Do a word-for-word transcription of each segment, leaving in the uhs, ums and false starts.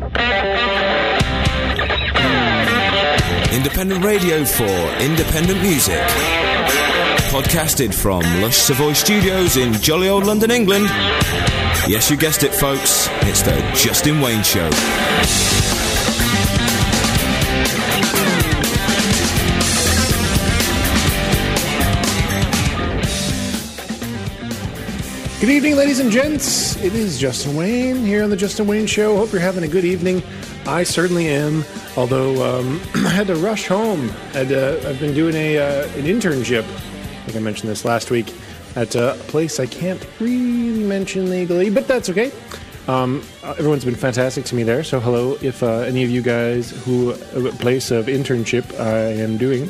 Independent radio for independent music. Podcasted from Lush Savoy Studios in jolly old London, England. Yes, you guessed it, folks. It's the Justin Wayne Show. Good evening, ladies and gents. It is Justin Wayne here on the Justin Wayne Show. Hope you're having a good evening. I certainly am. Although um, I had to rush home. I'd, uh, I've been doing a uh, an internship. I think I mentioned this last week at a place I can't really mention legally, but that's okay. Um, everyone's been fantastic to me there. So hello, if uh, any of you guys who a place of internship I am doing,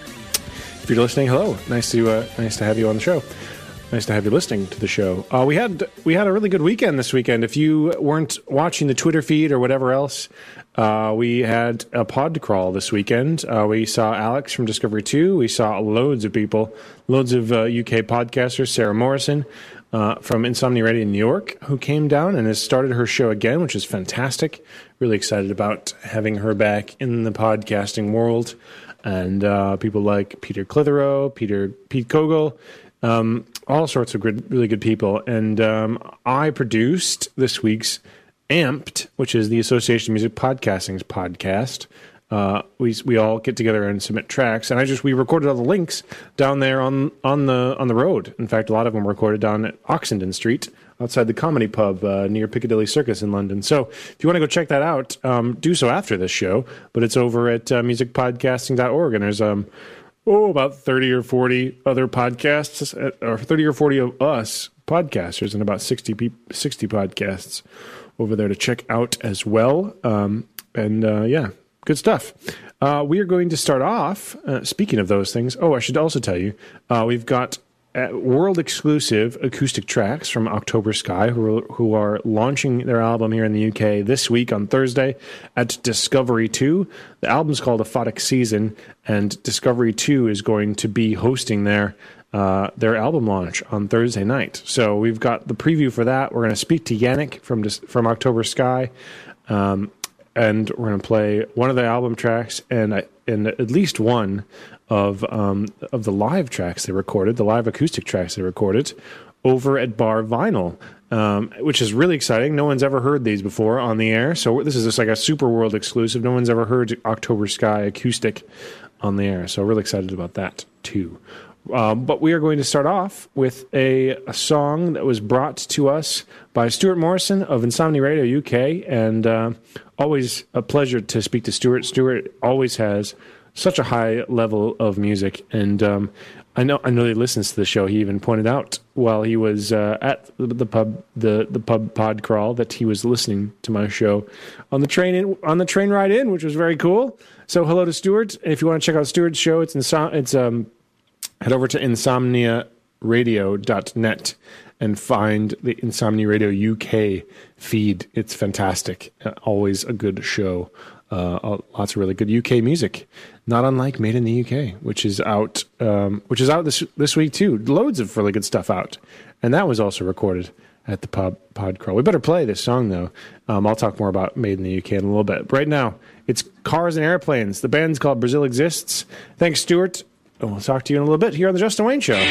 if you're listening, hello. Nice to uh, nice to have you on the show. Nice to have you listening to the show. Uh, we had we had a really good weekend this weekend. If you weren't watching the Twitter feed or whatever else, uh, we had a pod crawl this weekend. Uh, we saw Alex from Discovery two. We saw loads of people, loads of uh, U K podcasters. Sarah Morrison uh, from Insomnia Radio in New York, who came down and has started her show again, which is fantastic. Really excited about having her back in the podcasting world. And uh, people like Peter Clitheroe, Peter Pete Kogel, Um, all sorts of good, really good people. And um, I produced this week's Amped, which is the Association of Music Podcasting's podcast. Uh, we we all get together and submit tracks, and I just we recorded all the links down there on on the on the road. In fact, a lot of them were recorded down at Oxenden Street, outside the Comedy Pub uh, near Piccadilly Circus in London. So if you want to go check that out, um, do so after this show. But it's over at uh, music podcasting dot org, and there's um. Oh, about thirty or forty other podcasts, or thirty or forty of us podcasters, and about sixty, pe- sixty podcasts over there to check out as well. Um, and uh, yeah, good stuff. Uh, we are going to start off, uh, speaking of those things, oh, I should also tell you, uh, we've got uh, world-exclusive acoustic tracks from October Sky, who are, who are launching their album here in the U K this week on Thursday at Discovery two. The album's called Aphotic Season, and Discovery two is going to be hosting their uh, their album launch on Thursday night. So we've got the preview for that. We're going to speak to Yannick from from October Sky, um, and we're going to play one of the album tracks and and at least one of um, of the live tracks they recorded, the live acoustic tracks they recorded over at Bar Vinyl, um, which is really exciting. No one's ever heard these before on the air, so this is just like a super world exclusive. No one's ever heard October Sky acoustic on the air, so really excited about that too. Um, but we are going to start off with a, a song that was brought to us by Stuart Morrison of Insomnia Radio U K, and uh, always a pleasure to speak to Stuart. Stuart always has such a high level of music, and um, I know I know he listens to the show. He even pointed out while he was uh, at the, the pub, the the pub pod crawl, that he was listening to my show on the train in, on the train ride in, which was very cool. So hello to Stuart. If you want to check out Stuart's show, it's insom- it's um head over to insomnia radio dot net and find the Insomnia Radio U K feed. It's fantastic. Uh, always a good show. Uh, lots of really good U K music, not unlike Made in the U K, which is out, um, which is out this this week too. Loads of really good stuff out, and that was also recorded at the pub pod crawl. We better play this song though. Um, I'll talk more about Made in the U K in a little bit. But right now, it's Cars and Airplanes. The band's called Brazil Exists. Thanks, Stuart. And we'll talk to you in a little bit here on the Justin Wayne Show.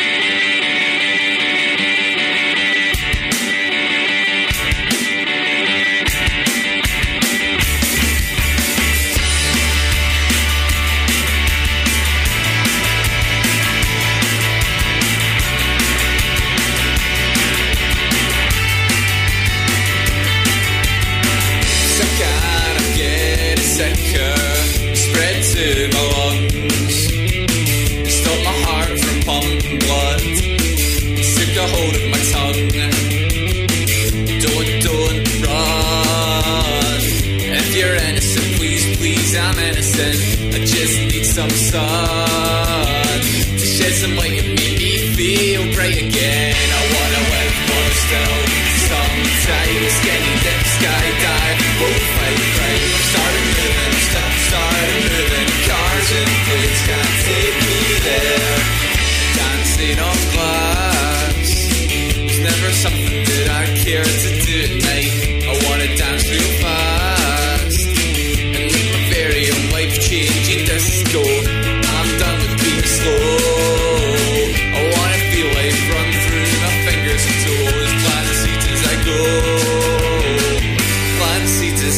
Some sun to shed some light and make me feel bright again. I wanna live more still. Sometimes getting dip, skydive, both fight crime. Started moving, stuff started moving. Cars and planes can't take me there. Dancing on glass was never something that I cared to do at night. I wanna dance real fast.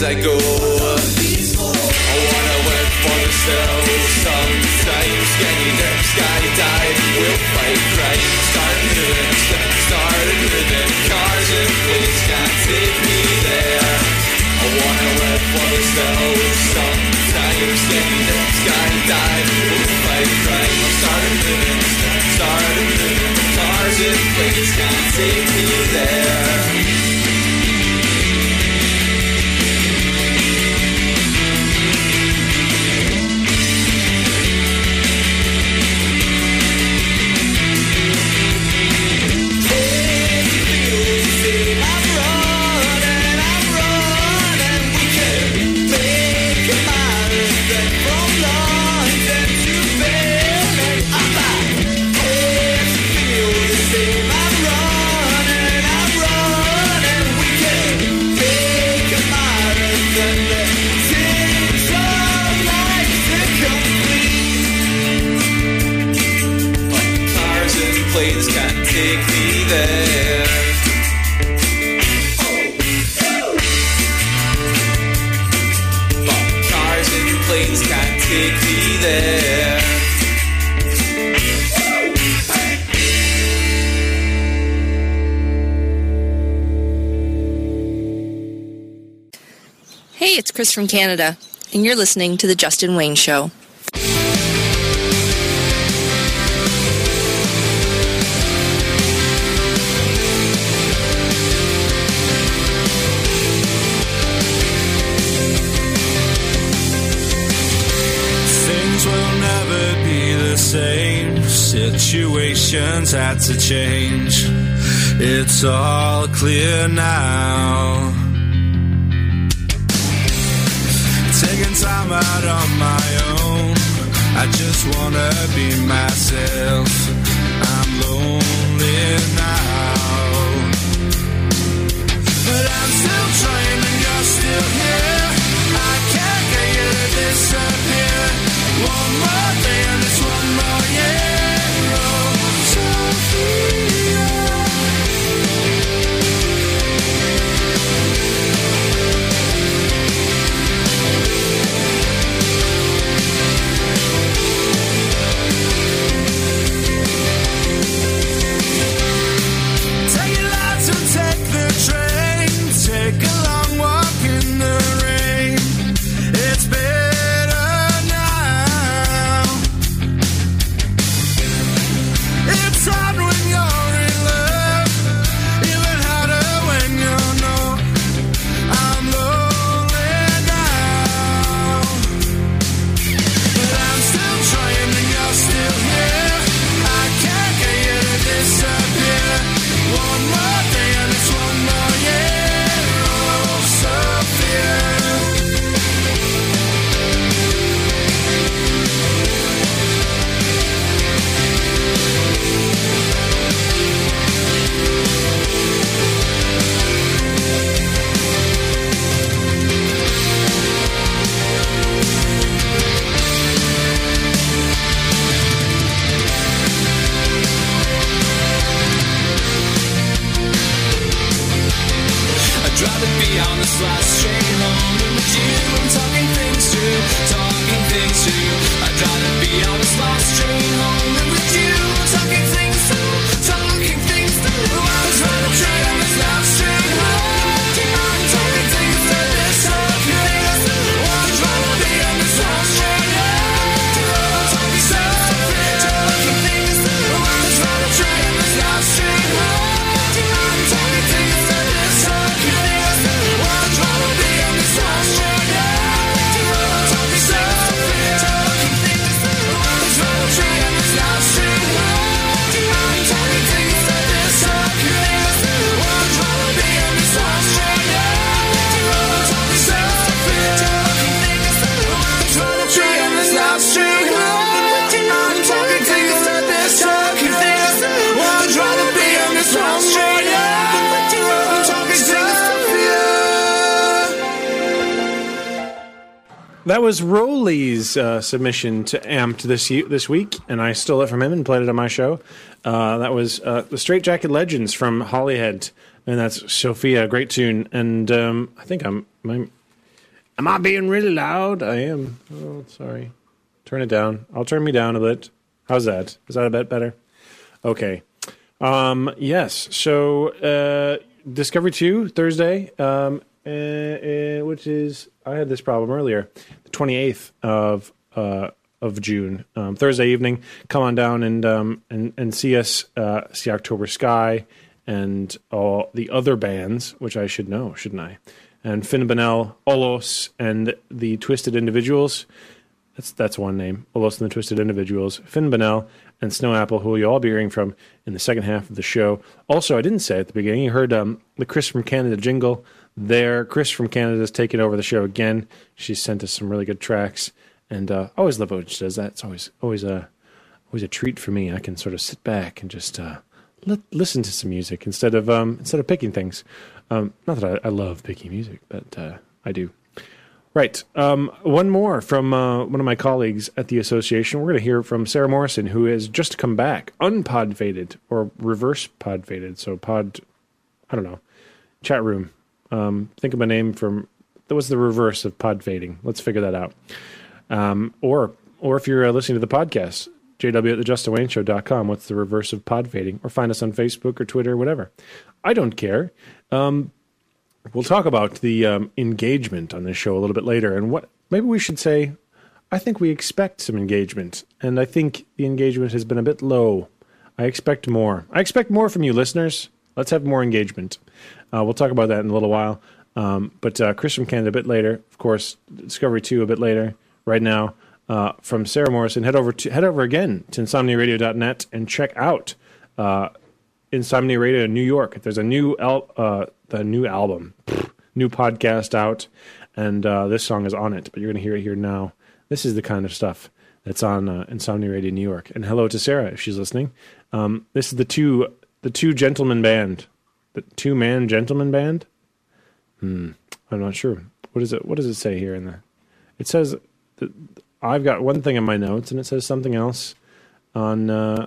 I go. I wanna work for the stove. Sometimes skinny dip, skydive, we'll fight crime. Start moving, start moving. Cars and planes can't take me there. I wanna work for the stove. Sometimes skinny dip, skydive, we'll fight crime. Start moving, start moving. Cars and planes can't take me there. Hey, it's Chris from Canada, and you're listening to The Justin Wayne Show. Things will never be the same. Situations had to change. It's all clear now. Taking time out on my own. I just wanna be myself. I'm lonely now, but I'm still trying and you're still here. I can't get you to disappear. One more day and it's one more year. Oh, Sophia. Take a long walk in the rain. It's better now. It's hard when you're in love, even harder when you're not. I'm lonely now, but I'm still trying and you're still here. I can't get you to disappear. One more day and it's one more year. I'd rather be on this last train home than with you. I'm talking things through, talking things through. I'd rather be on this last train home than with you. I'm talking things through, talking things through. I was trying to train on this last train home. I'm talking things through, this talking things through. I'd rather be on this last train home. I'm talking things through, talking things through. I was trying to train on this last train home. I'm talking things through, this talking things through. I'm trying to be on this last train home. I'm talking things through, talking things through. I'm trying to train on this last train home. I'm talking things through, this talking things through. I'm trying to be on this last train home. I'm talking things through, talking things through. I'm trying to train on this last train home. I'm talking things through, this talking things through. I'm trying to be on this last train home. I'm talking things through. That was Rolly's uh, submission to Amped this ye- this week, and I stole it from him and played it on my show. Uh, that was uh, the Straight Jacket Legends from Hollyhead, and that's Sophia, great tune. And um, I think I'm, I'm Am I being really loud? I am. Oh, sorry. Turn it down. I'll turn me down a bit. How's that? Is that a bit better? Okay. Um, yes. So, uh, Discovery two, Thursday, um, uh, uh, which is, I had this problem earlier, the twenty-eighth of uh, of June, um, Thursday evening. Come on down and um, and, and see us, uh, see October Sky and all the other bands, which I should know, shouldn't I? And Finn Bonnell, Olos, and the Twisted Individuals. That's that's one name. Olos and the Twisted Individuals. Finn Bonnell and Snow Apple, who you'll all be hearing from in the second half of the show. Also, I didn't say at the beginning, you heard um, the Chris from Canada jingle there. Chris from Canada is taking over the show again. She sent us some really good tracks. And uh, I always love when she does that. It's always always a, always a treat for me. I can sort of sit back and just uh, li- listen to some music instead of um, instead of picking things. Um, not that I, I love picking music, but uh, I do. Right. Um, one more from uh, one of my colleagues at the association. We're going to hear from Sarah Morrison, who has just come back, unpod-faded, or reverse pod-faded. So pod, I don't know, chat room. Um, think of a name from, that was the reverse of pod-fading. Let's figure that out. Um, or or if you're uh, listening to the podcast, J W at the justin wayne show dot com, what's the reverse of pod-fading? Or find us on Facebook or Twitter or whatever. I don't care. Um We'll talk about the um, engagement on this show a little bit later, and what maybe we should say, I think we expect some engagement, and I think the engagement has been a bit low. I expect more. I expect more from you listeners. Let's have more engagement. Uh, we'll talk about that in a little while. Um, but uh, Chris from Canada a bit later, of course, Discovery two a bit later. Right now, uh, from Sarah Morrison, head over to head over again to insomnia radio dot net and check out uh, Insomnia Radio in New York. There's a new al- uh, the new album, new podcast out, and uh, this song is on it, but you're going to hear it here now. This is the kind of stuff that's on uh, Insomnia Radio New York. And hello to Sarah, if she's listening. Um, this is the two the two gentleman band, the two man gentleman band. Hmm, I'm not sure. What is it? What does it say here in the? It says that I've got one thing in my notes, and it says something else on uh,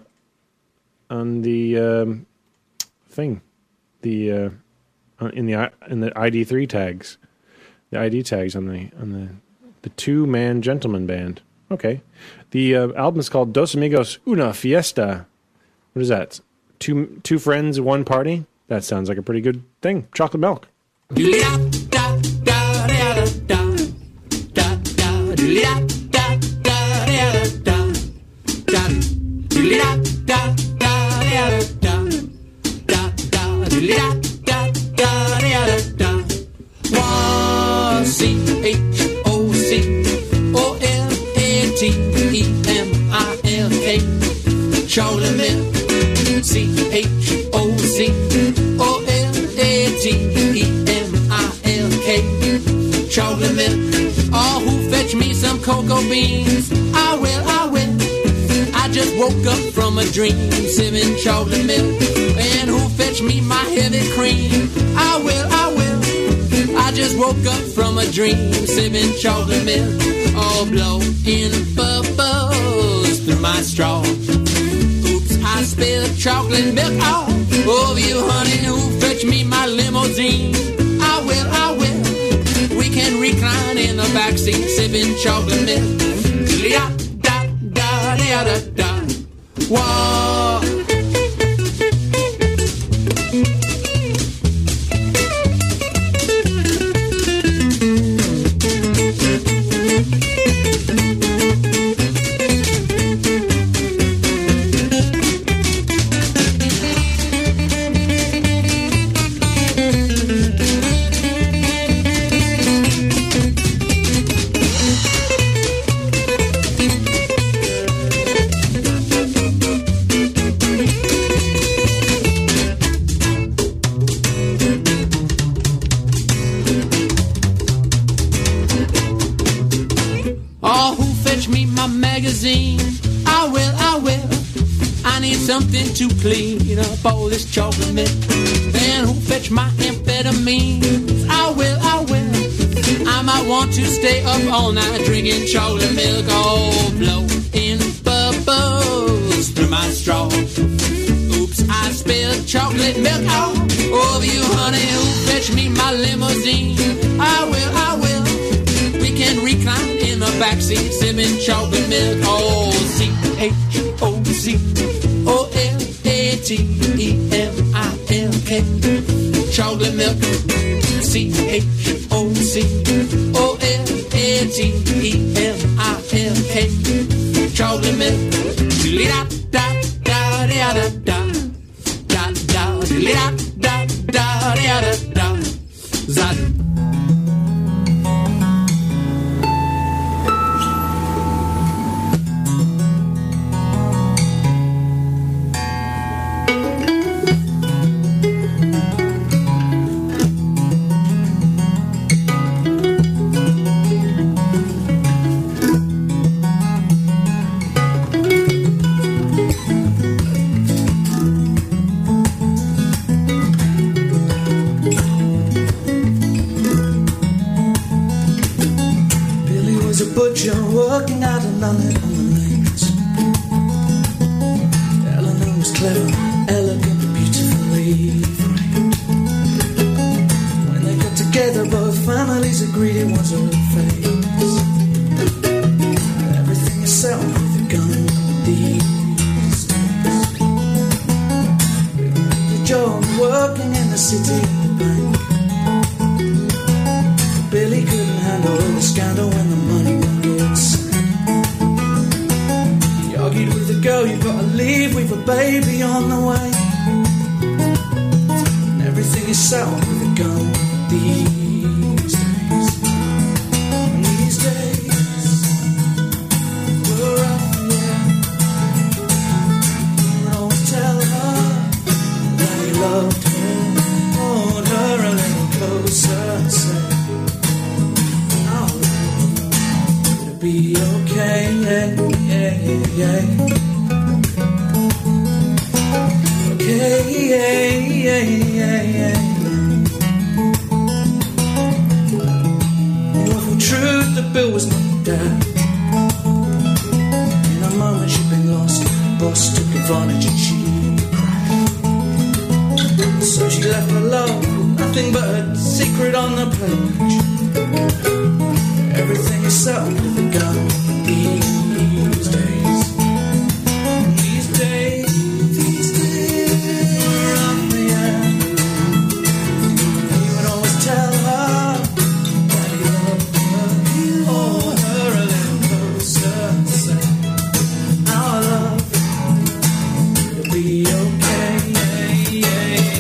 on the um, thing, the. Uh, in the in the I D three tags, the I D tags on the on the the two man gentleman band. Okay, the uh, album is called Dos Amigos Una Fiesta. What is that? Two two friends, one party. That sounds like a pretty good thing. Chocolate milk. C H O C O L A T E M I L K Chocolate milk. C H O C O L A T E M I L K Chocolate milk. Oh, who fetch me some cocoa beans? I will, I will. I just woke up from a dream, sipping chocolate milk. And who fetch me my heavy cream? I will, I will. I just woke up from a dream, sipping chocolate milk. All blowing bubbles through my straw. Oops, I spilled chocolate milk all over you, honey. Who fetch me my limousine? I will, I will. We can recline in the backseat, sipping chocolate milk. Da da da da da da. Whoa. I will, I will. I need something to clean up all this chocolate milk. And who fetch my amphetamines? I will, I will. I might want to stay up all night drinking chocolate milk. Oh, blowing bubbles through my straw. Oops, I spilled chocolate milk all over you, honey. Who fetch me my limousine? I will, I will. backseat sipping chocolate milk. Oh, C H O C O L A T E M I L K. Chocolate milk. C H O C O L A T E M I L K. Chocolate milk. Da da da da da da da da da da da da da da. Working out in London on the lanes. Eleanor was clever, elegant, beautifully framed. When they got together, both families agreed it was a real phase. Everything is settled with a gun these days. The job working in the city bank. Billy couldn't handle the scandal when the money won't get sent. He argued with the girl, you gotta leave, we've a baby on the way. And everything is settled with a gun these days. And these days were rough, yeah. You would always tell her that he loved her, hold her a little closer and say, be okay, yeah, yeah, yeah. Okay, yeah, yeah, yeah, yeah. The awful truth, the bill was not dead. In a moment she'd been lost, boss took advantage and she cried. So she left her love, nothing but a secret on the page. Everything is settled with a gun these days. These days, these days are up the end. He would always tell her that he loved her, hold her a little closer and say, our love will be okay, yeah, yeah, yeah.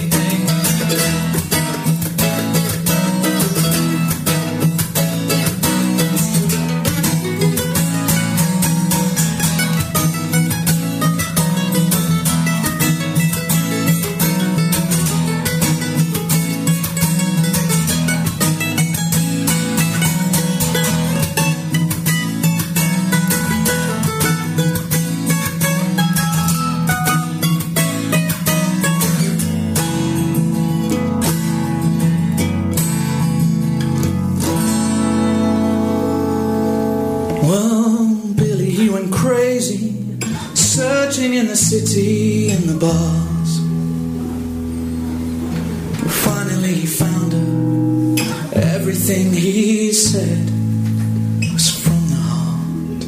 In the city, in the bars, finally he found her. Everything he said was from the heart.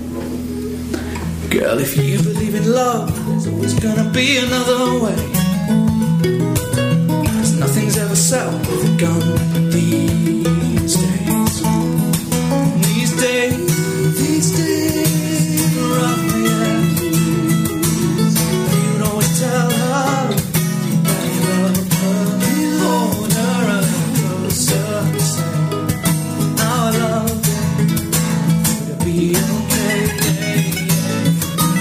Girl, if you believe in love, there's always gonna be another way. 'Cause nothing's ever settled with a gun these days. These days, these days, rough, yeah. Tell her that you love her, hold her a little closer and say, our love will be okay, yeah, yeah.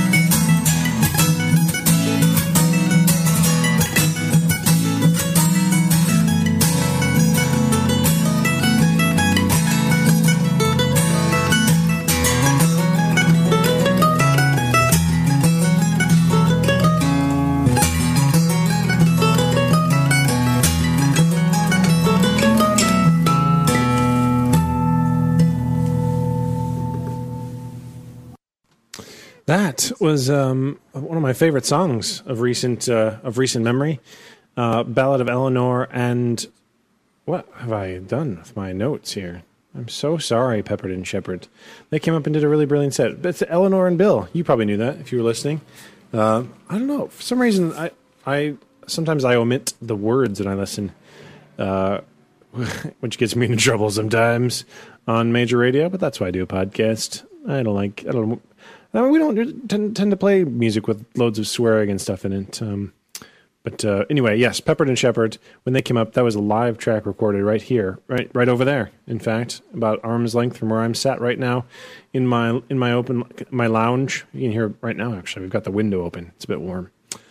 That was um, one of my favorite songs of recent uh, of recent memory, uh, Ballad of Eleanor. And what have I done with my notes here? I'm so sorry, Peppered and Shepherd. They came up and did a really brilliant set. It's Eleanor and Bill. You probably knew that if you were listening. Uh, I don't know. For some reason, I, I sometimes I omit the words when I listen, uh, which gets me into trouble sometimes on major radio. But that's why I do a podcast. I don't like. I don't. I mean, we don't tend, tend to play music with loads of swearing and stuff in it. Um, But uh, anyway, yes, Peppered and Shepherd, when they came up, that was a live track recorded right here, right right over there. In fact, about arm's length from where I'm sat right now in my in my open my lounge. You can hear it right now, actually. We've got the window open. It's a bit warm.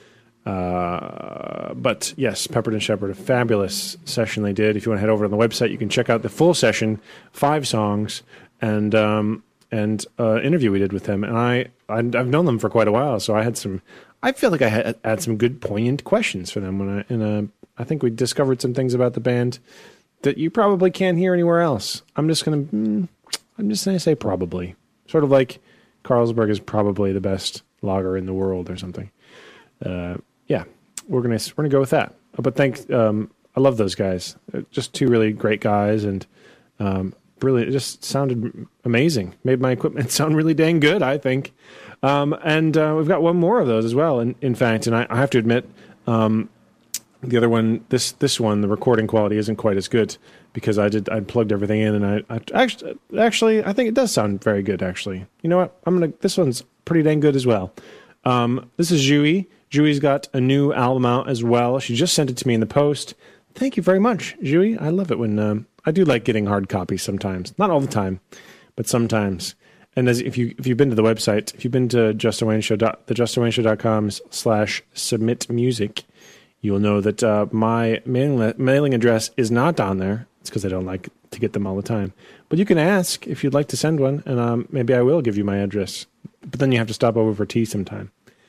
Uh, but yes, Peppered and Shepherd, a fabulous session they did. If you want to head over to the website, you can check out the full session, five songs, and um, and uh, interview we did with them. And I, I I've known them for quite a while, so I had some... I feel like I had, had some good, poignant questions for them. When I, and uh, I think we discovered some things about the band that you probably can't hear anywhere else. I'm just gonna, mm, I'm just gonna say probably. Sort of like Carlsberg is probably the best lager in the world or something. Uh, yeah, we're gonna we're gonna go with that. But thanks, um, I love those guys. Just two really great guys, and um, really, it just sounded amazing. Made my equipment sound really dang good, I think. Um, and uh, we've got one more of those as well. In, in fact, and I, I have to admit, um, the other one, this this one, the recording quality isn't quite as good because I did I plugged everything in, and I, I actually actually I think it does sound very good. Actually, you know what? I'm gonna this one's pretty dang good as well. Um, this is Jui. Jui's got a new album out as well. She just sent it to me in the post. Thank you very much, Jui. I love it when um, I do like getting hard copies sometimes, not all the time, but sometimes. And as if you if you've been to the website, if you've been to Justin Wayne Show, the justin wayne show dot com slash submit music, you'll know that uh, my mailing mailing address is not on there. It's because I don't like to get them all the time. But you can ask if you'd like to send one, and um, maybe I will give you my address. But then you have to stop over for tea sometime.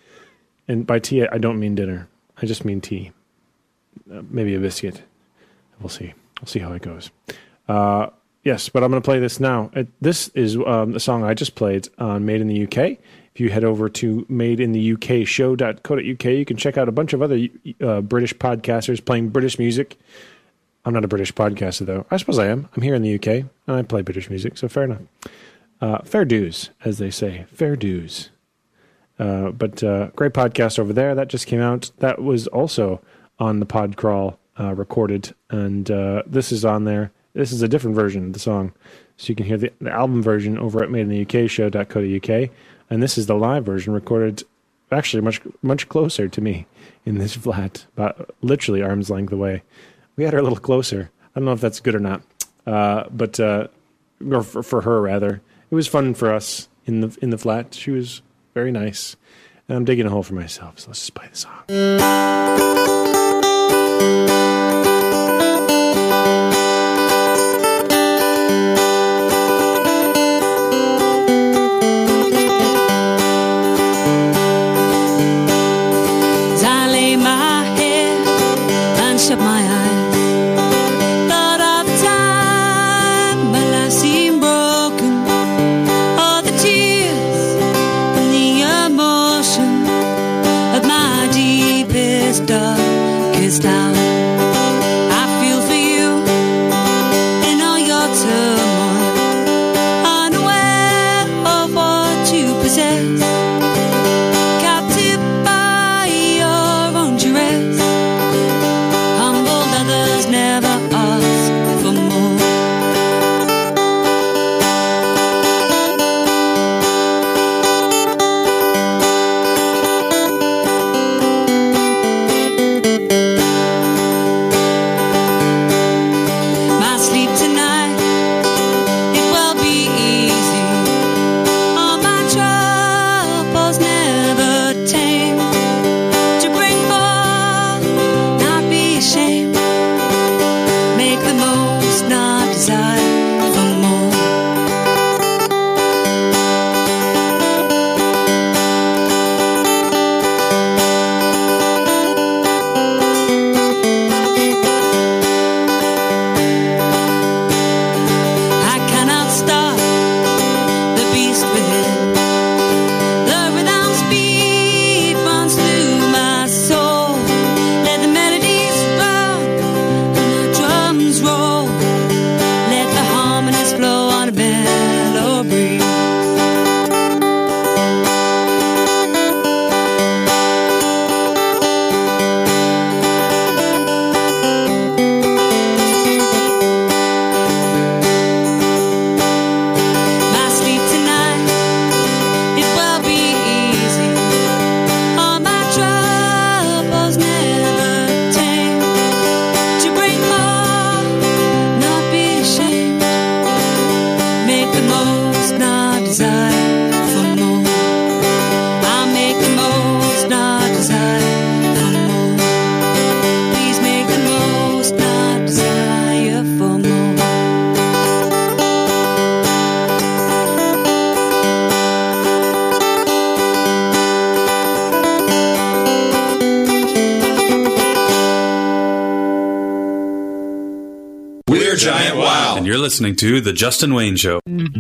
And by tea, I don't mean dinner. I just mean tea. Uh, maybe a biscuit. We'll see. We'll see how it goes. Uh, Yes, but I'm going to play this now. It, this is um, the song I just played on Made in the U K. If you head over to made in the U K show dot co dot U K, you can check out a bunch of other uh, British podcasters playing British music. I'm not a British podcaster, though. I suppose I am. I'm here in the U K, and I play British music, so fair enough. Uh, fair dues, as they say. Fair dues. Uh, but uh, great podcast over there. That just came out. That was also on the Podcrawl uh, recorded, and uh, this is on there. This is a different version of the song. So you can hear the, the album version over at made in the U K show dot co dot U K. And this is the live version recorded actually much much closer to me in this flat, about literally arm's length away. We had her a little closer. I don't know if that's good or not. Uh, but, uh, or for, for her rather. It was fun for us in the in the flat. She was very nice. And I'm digging a hole for myself, so let's just play the song. Shut my eyes, thought of the time my life seemed broken, all the tears and the emotion of my deepest dark. not desire for more. I'll make the most, not desire for more. Please make the most, not desire for more. We're Giant Wow. And you're listening to The Justin Wayne Show.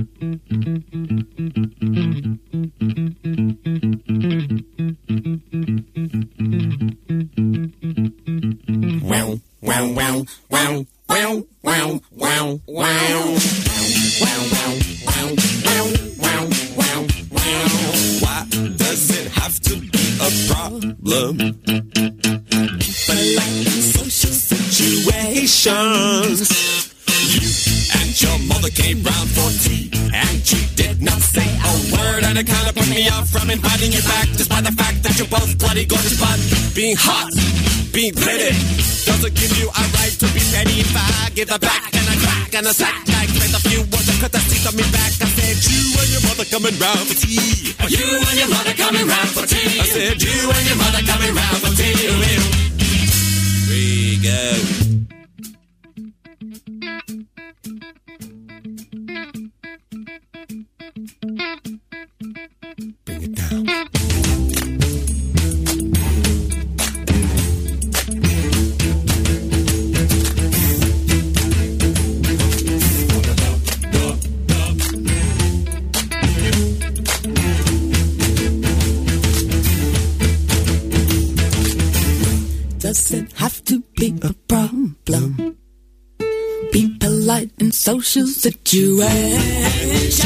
Wow, wow, wow, wow, wow, wow, wow, wow. Wow, wow, wow, wow, wow, wow, wow. Why does it have to be a problem? But like in social situations, You and your mother came round for tea, and you did not say a word, and it kind of put me off from inviting you back, despite the fact that you're both bloody gorgeous, but being hot, being pretty, doesn't give you a right to be petty. If I give a back and a crack and a sack, I expect a few words to cut the teeth on me back. I said, you and your mother coming round for tea. you and your mother coming round for tea. I said, You and your mother coming round for tea. we go. Bring it down. Doesn't have to be a problem. Be polite in social situations.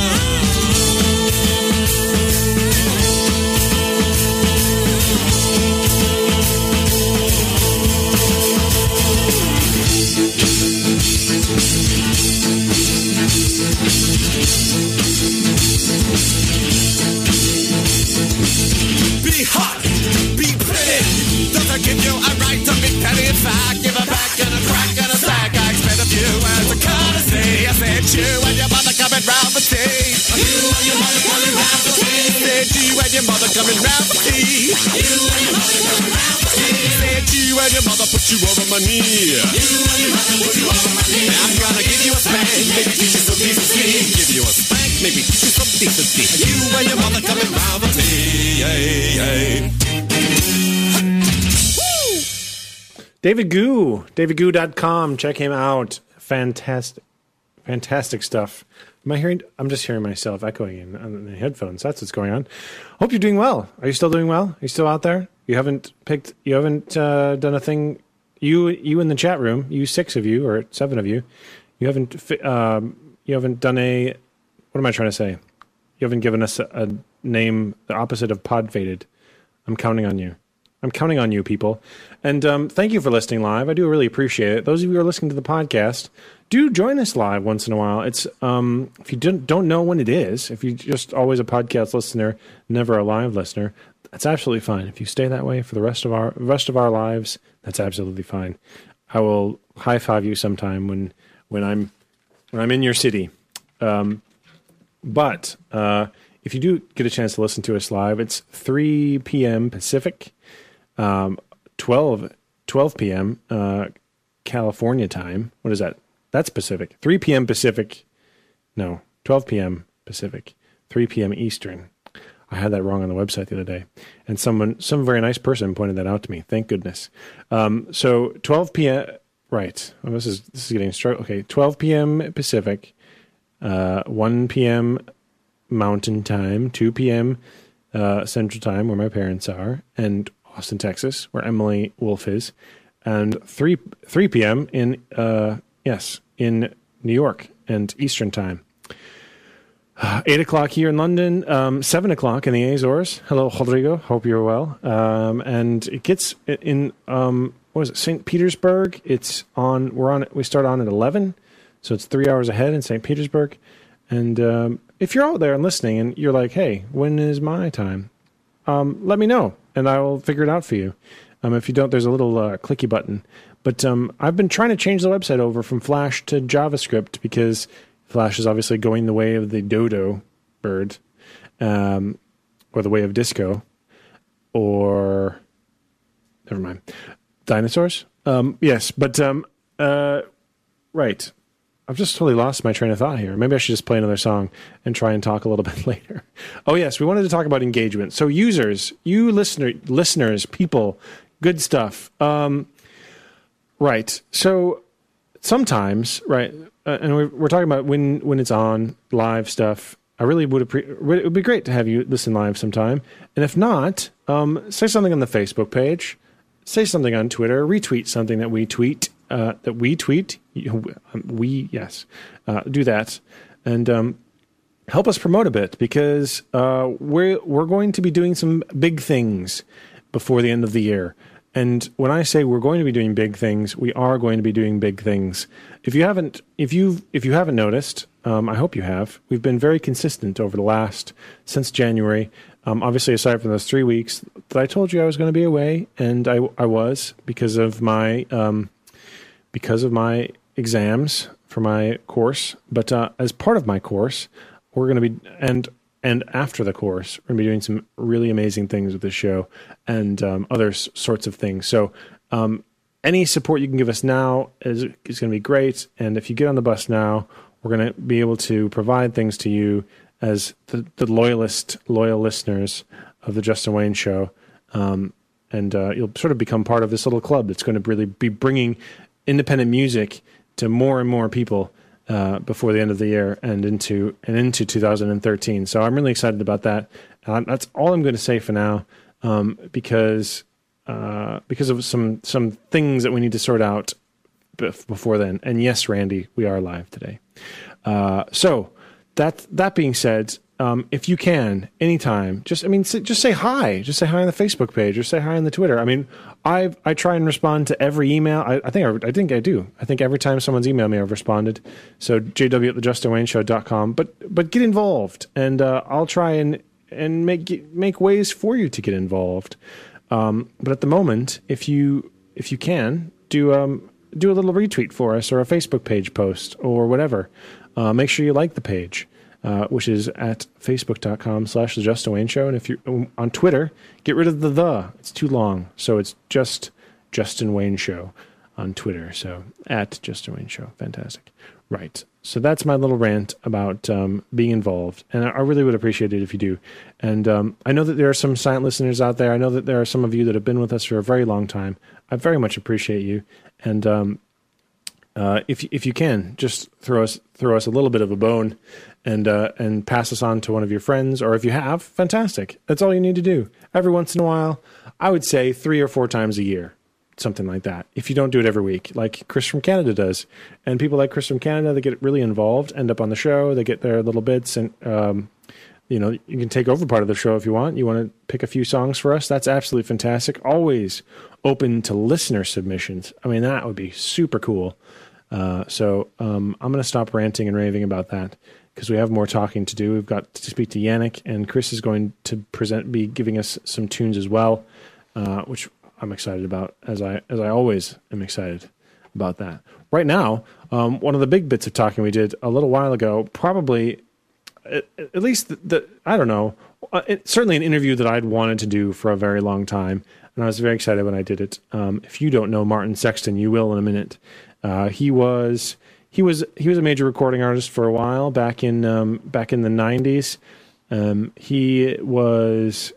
Be hot, be pretty, doesn't give you a right to be petty. In fact, give a back and a crack and a sack. I expect of you as a courtesy. I said you and your mother coming round for tea. You and your mother coming round for tea. I said you and your mother coming round for tea. You and your mother coming round for tea. I said you and your mother put you over my knee. You and your mother put you over my knee. I'm gonna give you a spank, maybe teach you some decency. Give you a spank, maybe teach you some decency. You and your mother coming round for tea. Hey, hey. David Goo, david goo dot com. Check him out. Fantastic, fantastic stuff. Am I hearing? I'm just hearing myself echoing in on the headphones. That's what's going on. Hope you're doing well. Are you still doing well? Are you still out there? You haven't picked. You haven't uh, done a thing. You, you in the chat room. You six of you or seven of you. You haven't. fi- Um, you haven't done a. What am I trying to say? You haven't given us a, a name the opposite of pod faded. I'm counting on you. I'm counting on you, people. And um, thank you for listening live. I do really appreciate it. Those of you who are listening to the podcast, do join us live once in a while. It's um, if you don't, don't know when it is, if you're just always a podcast listener, never a live listener, that's absolutely fine. If you stay that way for the rest of our rest of our lives, that's absolutely fine. I will high five you sometime when when I'm when I'm in your city. Um, but uh, if you do get a chance to listen to us live, it's three p.m. Pacific. Um, twelve, twelve p.m. Uh, California time. What is that? That's Pacific. three p.m. Pacific. No, twelve p.m. Pacific. three p.m. Eastern. I had that wrong on the website the other day. And someone, some very nice person pointed that out to me. Thank goodness. Um, so twelve p.m. Right. Oh, this is, this is getting struggle. Okay. twelve p.m. Pacific, uh, one p.m. Mountain Time, two p.m. Uh, Central Time, where my parents are, and Austin, Texas, where Emily Wolf is, and three p.m. in uh, yes in New York and Eastern Time. Uh, Eight o'clock here in London, um, seven o'clock in the Azores. Hello, Rodrigo. Hope you're well. Um, and it gets in um, what is it? Saint Petersburg. It's on. We're on. We start on at eleven, so it's three hours ahead in Saint Petersburg. And um, if you're out there and listening, and you're like, "Hey, when is my time?" Um, let me know, and I will figure it out for you. Um, if you don't, there's a little uh, clicky button. But um, I've been trying to change the website over from Flash to JavaScript because Flash is obviously going the way of the dodo bird, um, or the way of disco, or never mind, dinosaurs. Um, yes, but um, uh, right. I've just totally lost my train of thought here. Maybe I should just play another song and try and talk a little bit later. Oh yes, we wanted to talk about engagement. So users, you listener, listeners, people, good stuff. Um, right. So sometimes, right, uh, and we're, we're talking about when when it's on live stuff. I really would appre- it would be great to have you listen live sometime. And if not, um, say something on the Facebook page, say something on Twitter, retweet something that we tweet. Uh, that we tweet, we, yes, uh, do that, and um, help us promote a bit, because uh, we're, we're going to be doing some big things before the end of the year. And when I say we're going to be doing big things, we are going to be doing big things. If you haven't, if you if you haven't noticed, um, I hope you have. We've been very consistent over the last, since January. Um, obviously, aside from those three weeks that I told you I was going to be away, and I, I was, because of my... Um, because of my exams for my course. But uh, as part of my course, we're going to be, and and after the course, we're going to be doing some really amazing things with this show and um, other s- sorts of things. So um, any support you can give us now is, is going to be great. And if you get on the bus now, we're going to be able to provide things to you as the, the loyalist, loyal listeners of the Justin Wayne Show. Um, and uh, you'll sort of become part of this little club that's going to really be bringing independent music to more and more people uh, before the end of the year and into and into two thousand thirteen. So I'm really excited about that. Uh, that's all I'm going to say for now, um, because uh, because of some some things that we need to sort out bef- before then. And yes, Randy, we are live today. Uh, so that that being said, um, if you can, anytime, just I mean, s- just say hi. Just say hi on the Facebook page or say hi on the Twitter. I mean, I I try and respond to every email. I, I think I, I think I do. I think every time someone's emailed me, I've responded. So J W at the justin wayne show dot com. But but get involved, and uh, I'll try and and make make ways for you to get involved. Um, but at the moment, if you if you can do um do a little retweet for us or a Facebook page post or whatever. Uh, make sure you like the page. Uh, which is at facebook.com slash the Justin Wayne Show. And if you're on Twitter, get rid of the the. It's too long. So it's just Justin Wayne Show on Twitter. So at Justin Wayne Show. Fantastic. Right. So that's my little rant about um, being involved. And I, I really would appreciate it if you do. And um, I know that there are some silent listeners out there. I know that there are some of you that have been with us for a very long time. I very much appreciate you. And um, Uh, if if you can, just throw us throw us a little bit of a bone, and uh, and pass us on to one of your friends, or if you have, fantastic. That's all you need to do. Every once in a while, I would say three or four times a year, something like that. If you don't do it every week, like Chris from Canada does, and people like Chris from Canada, they get really involved, end up on the show, they get their little bits, and um, you know, you can take over part of the show if you want. You want to pick a few songs for us? That's absolutely fantastic. Always open to listener submissions. I mean, that would be super cool. Uh, so um, I'm going to stop ranting and raving about that because we have more talking to do. We've got to speak to Yannick, and Chris is going to present, be giving us some tunes as well, uh, which I'm excited about, as I as I always am excited about that. Right now, um, one of the big bits of talking we did a little while ago, probably at, at least the, the I don't know, it, certainly an interview that I'd wanted to do for a very long time, and I was very excited when I did it. Um, if you don't know Martin Sexton, you will in a minute. Uh, he was he was he was a major recording artist for a while back in um, back in the nineties. Um, he was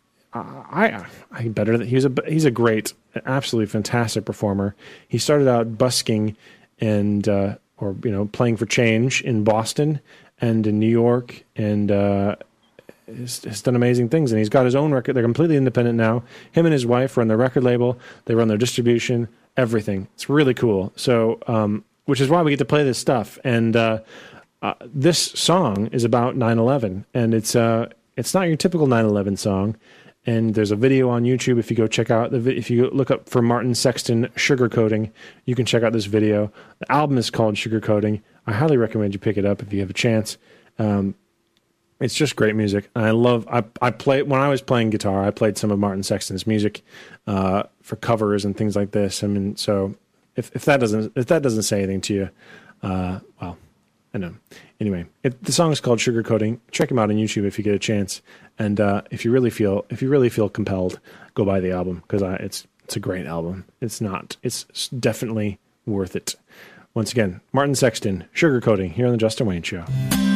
I I better that he was a he's a great, absolutely fantastic performer. He started out busking and uh, or you know playing for change in Boston and in New York, and uh, has, has done amazing things. And he's got his own record. They're completely independent now. Him and his wife run their record label. They run their distribution. Everything. It's really cool. So, um, which is why we get to play this stuff. And uh, uh, this song is about nine eleven, and it's uh, it's not your typical nine eleven song. And there's a video on YouTube. If you go check out the vi- if you look up for Martin Sexton Sugarcoating, you can check out this video. The album is called Sugarcoating. I highly recommend you pick it up if you have a chance. Um, It's just great music, and I love. I I play when I was playing guitar. I played some of Martin Sexton's music uh, for covers and things like this. I mean, so if if that doesn't if that doesn't say anything to you, uh, well, I know. Anyway, it, the song is called Sugarcoating. Check him out on YouTube if you get a chance. And uh, if you really feel if you really feel compelled, go buy the album because it's it's a great album. It's not. It's definitely worth it. Once again, Martin Sexton, Sugarcoating, here on the Justin Wayne Show.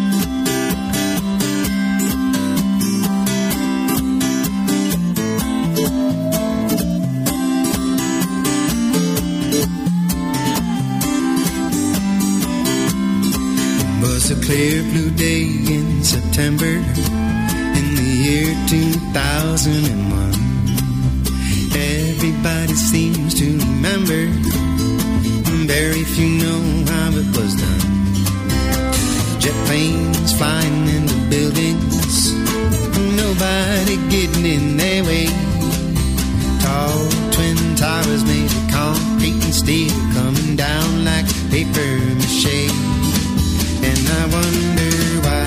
It was a clear blue day in September in the year two thousand one. Everybody seems to remember, very few know how it was done. Jet planes flying into buildings, nobody getting in their way. Tall twin towers made of concrete and steel coming down like paper mache. And I wonder why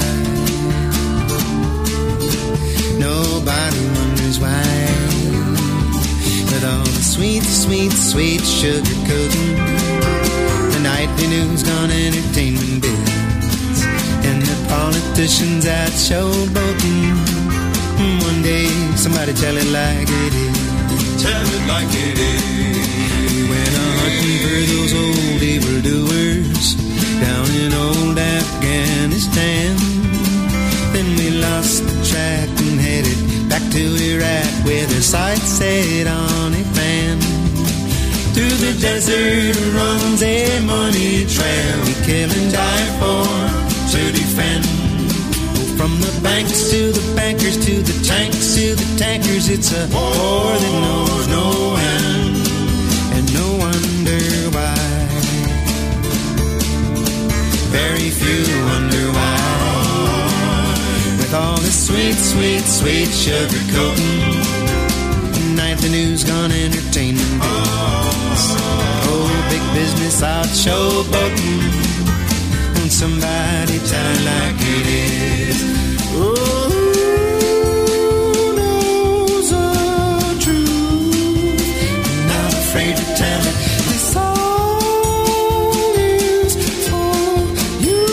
nobody wonders why. With all the sweet, sweet, sweet sugar coating, the nightly news gone entertainment biz, and the politicians out showboating. One day, somebody tell it like it is. Tell it like it is. We went a hunting for those old evildoers down in old Afghanistan. Then we lost the track and headed back to Iraq with our sights set on a plan. Through the desert runs a money trail we kill and die for to defend. From the banks to the bankers to the tanks to the tankers, it's a war that knows no end. And no wonder why. Very few wonder why. With all the sweet, sweet, sweet sugar coating, nightly news gone entertainment biz. Oh, big business out showboating. Won't somebody tell it like it is? Oh, who knows the truth? I'm not afraid to tell it. This song is for you.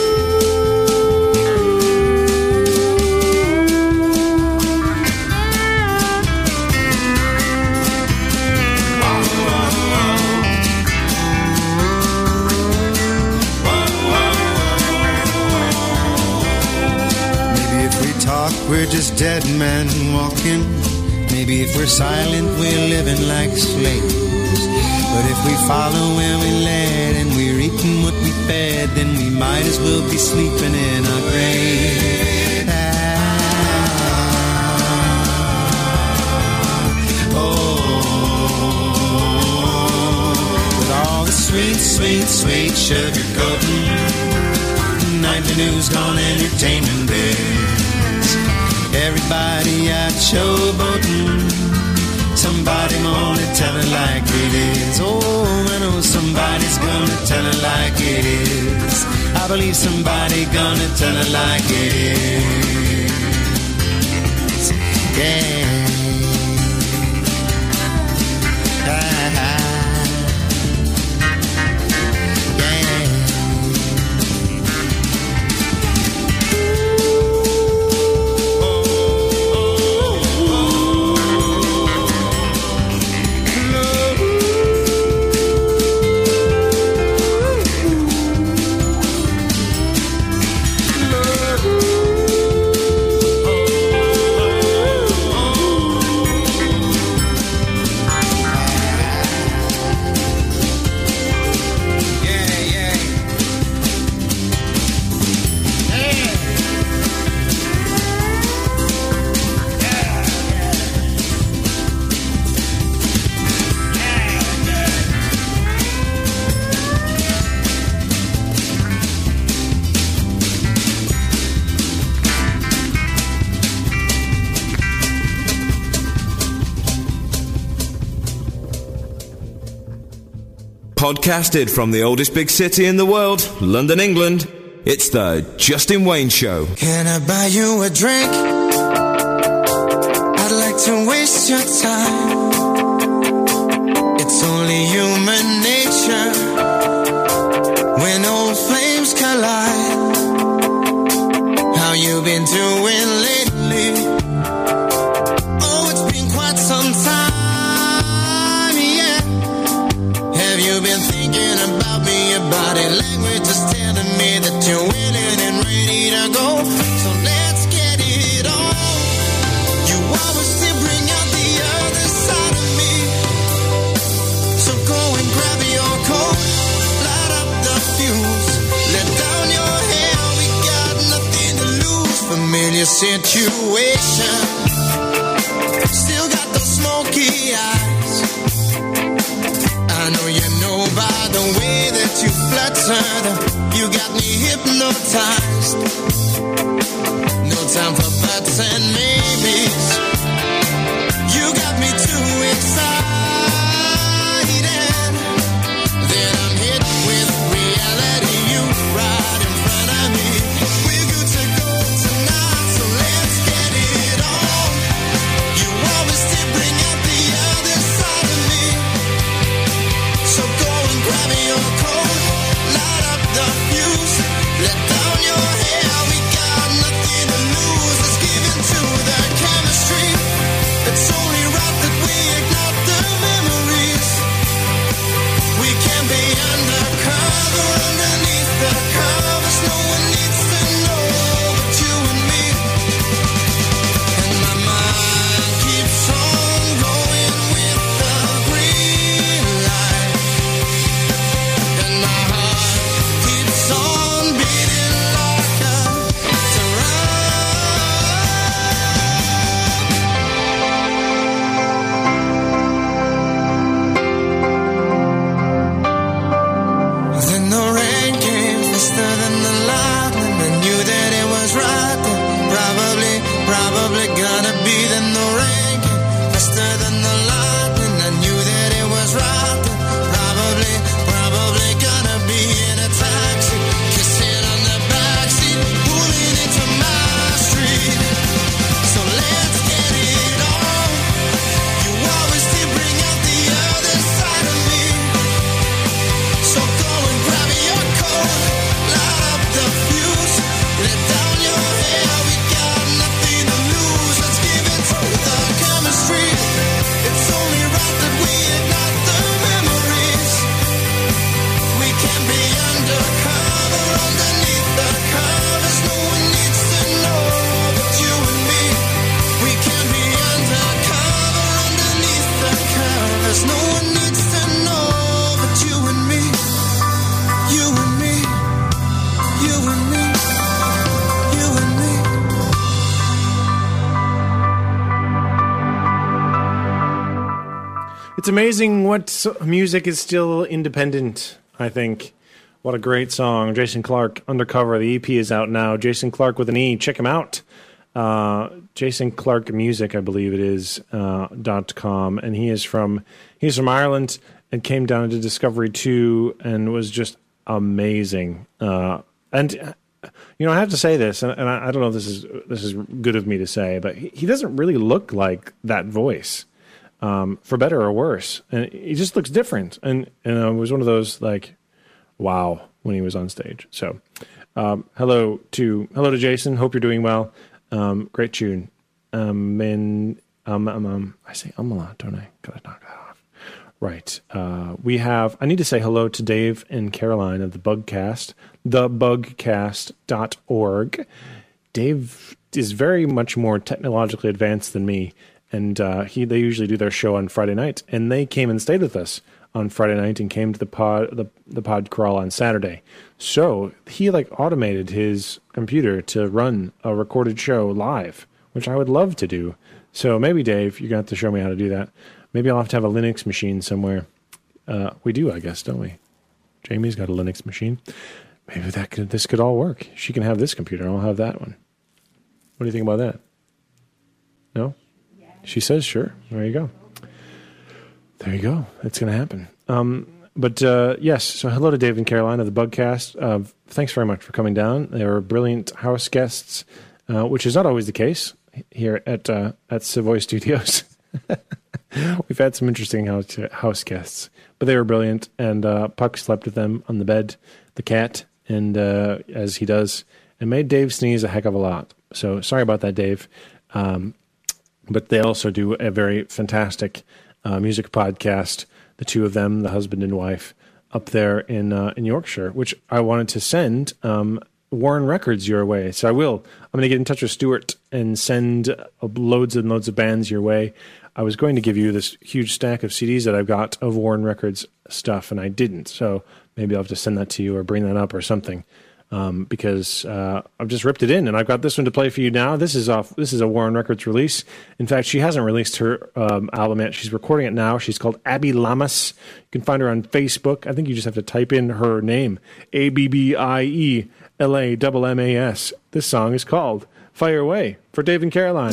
We're just dead men walking. Maybe if we're silent, we're living like slaves. But if we follow where we led and we're eating what we fed, then we might as well be sleeping in our grave. Ah, oh, with all the sweet, sweet, sweet sugar coating, nightly news gone entertainment biz. Everybody out showboating. Somebody gonna tell it like it is. Oh, I know somebody's gonna tell it like it is. I believe somebody gonna tell it like it is. Yeah. Ah, Podcasted from the oldest big city in the world, London, England, it's the Justin Wayne Show. Can I buy you a drink? I'd like to waste your time. It's only human nature when old flames collide. wanna go, so let's get it on. You always did bring out the other side of me, so go and grab your coat, light up the fuse, let down your hair, we got nothing to lose. Familiar situation, still got those smoky eyes. I know you know by the way that you fluttered, you got me hypnotized. No time for buts and maybes, you got me too excited. Then I'm hit with reality, you right in front of me. We're good to go tonight, so let's get it on. You always did bring out the other side of me, so go and grab your coat, light up the fuse, let down your hair, we got nothing to lose. Let's give into the chemistry, it's only right that we ignite the memories. We can be undercover, underneath the covers, no one needs to know but you and me. And my mind keeps on going with the green light, and my heart keeps on beating like a Then the rain came faster than the lightning. I knew that it was right. That probably, probably gonna be. Then the rain came faster than the lightning. I knew that it was right. That probably, probably gonna be in a taxi, kissing on the backseat, pulling into my street. So let's get it on. You always did bring out the other side of me, so go and grab your coat, light up the fuse, let down your hair, we got nothing to lose. Let's give into the chemistry, it's only right that we ignite the memories. We can be undercover, underneath the covers, no one needs to know but you and me. We can be undercover, underneath the covers, no one needs to know but you and me. You and me, you and me, you and me. It's amazing what s- music is still independent, I think. What a great song. Jason Clark, Undercover. The E P is out now. Jason Clark with an E. Check him out. Uh, Jason Clark Music, I believe it is, uh, dot com. And he is from he's from Ireland and came down to Discovery two and was just amazing. Uh, and uh, you know, I have to say this, and, and I, I don't know if this is this is good of me to say, but he, he doesn't really look like that voice. Um, for better or worse, and he just looks different. And and uh, it was one of those like, wow, when he was on stage. So, um, hello to hello to Jason. Hope you're doing well. Um, great tune. Um, and um, um, um, I say um a lot, don't I? Gotta knock that off. Right. Uh, we have. I need to say hello to Dave and Caroline of the Bugcast, the bugcast dot org. Dave is very much more technologically advanced than me. And uh, he they usually do their show on Friday night, and they came and stayed with us on Friday night and came to the pod the, the pod crawl on Saturday. So he like automated his computer to run a recorded show live, which I would love to do. So maybe Dave, you're gonna have to show me how to do that. Maybe I'll have to have a Linux machine somewhere. Uh, we do, I guess, don't we? Jamie's got a Linux machine. Maybe that could this could all work. She can have this computer, I'll have that one. What do you think about that? No? She says, sure. There you go. There you go. It's going to happen. Um, but uh, yes, so hello to Dave and Caroline of the Bugcast. Uh, thanks very much for coming down. They were brilliant house guests, uh, which is not always the case here at uh, at Savoy Studios. We've had some interesting house, house guests, but they were brilliant. And uh, Puck slept with them on the bed, the cat, and uh, as he does, and made Dave sneeze a heck of a lot. So sorry about that, Dave. Um, But they also do a very fantastic uh, music podcast, the two of them, the husband and wife, up there in uh, in Yorkshire, which I wanted to send um, Warren Records your way. So I will. I'm going to get in touch with Stuart and send uh, loads and loads of bands your way. I was going to give you this huge stack of C Ds that I've got of Warren Records stuff, and I didn't. So maybe I'll have to send that to you or bring that up or something, um, because uh, I've just ripped it in, and I've got this one to play for you now. This is off. This is a Warren Records release. In fact, she hasn't released her um, album yet. She's recording it now. She's called Abby Lamas. You can find her on Facebook. I think you just have to type in her name, A B B I E L A M M A S. This song is called Fire Away for Dave and Caroline.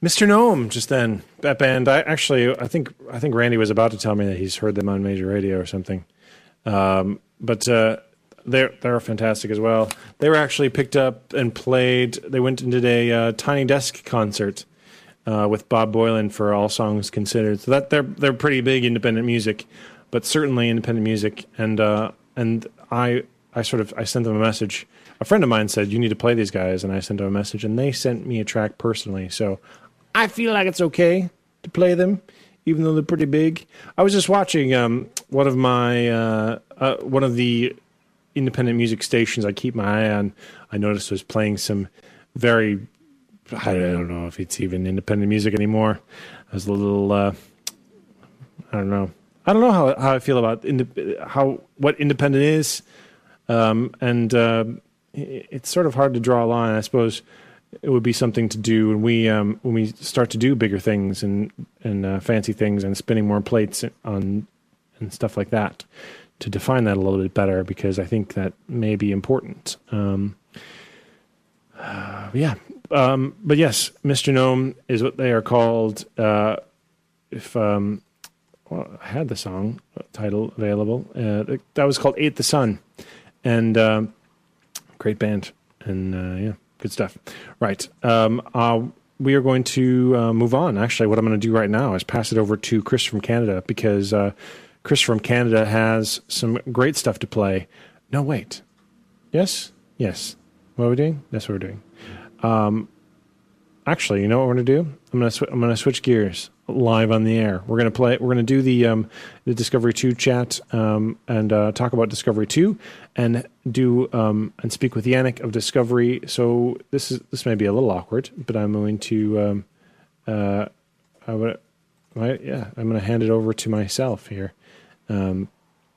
Mister Gnome, just then, that band. I actually, I think, I think Randy was about to tell me that he's heard them on major radio or something. Um, but uh, they're they're fantastic as well. They were actually picked up and played. They went and did a uh, Tiny Desk concert uh, with Bob Boylan for All Songs Considered. So that they're they're pretty big independent music, but certainly independent music. And uh, and I I sort of I sent them a message. A friend of mine said you need to play these guys, and I sent them a message, and they sent me a track personally. So I feel like it's okay to play them, even though they're pretty big. I was just watching um, one of my uh, uh, one of the independent music stations I keep my eye on. I noticed was playing some very, I don't know if it's even independent music anymore. I was a little, uh, I don't know. I don't know how how I feel about inde- how what independent is, um, and uh, it, it's sort of hard to draw a line. I suppose it would be something to do when we um, when we start to do bigger things and and uh, fancy things and spinning more plates on and stuff like that, to define that a little bit better, because I think that may be important. Um, uh, yeah, um, but yes, Mister Gnome is what they are called. Uh, if um, well, I had the song title available, uh, that was called "Ate the Sun," and um, great band, and uh, yeah. Good stuff. Right. Um, uh, we are going to uh, move on. Actually, what I'm going to do right now is pass it over to Chris from Canada, because uh, Chris from Canada has some great stuff to play. No, wait. Yes? Yes. What are we doing? That's what we're doing. Um, actually, you know what we're going to do? I'm going to sw- I'm going to switch gears live on the air. We're going to play. We're going to do the um, the Discovery two chat um, and uh, talk about Discovery two, and do um, and speak with Yannick of Discovery. So this is this may be a little awkward, but I'm going to um, uh, I would, right, yeah I'm going to hand it over to myself here um,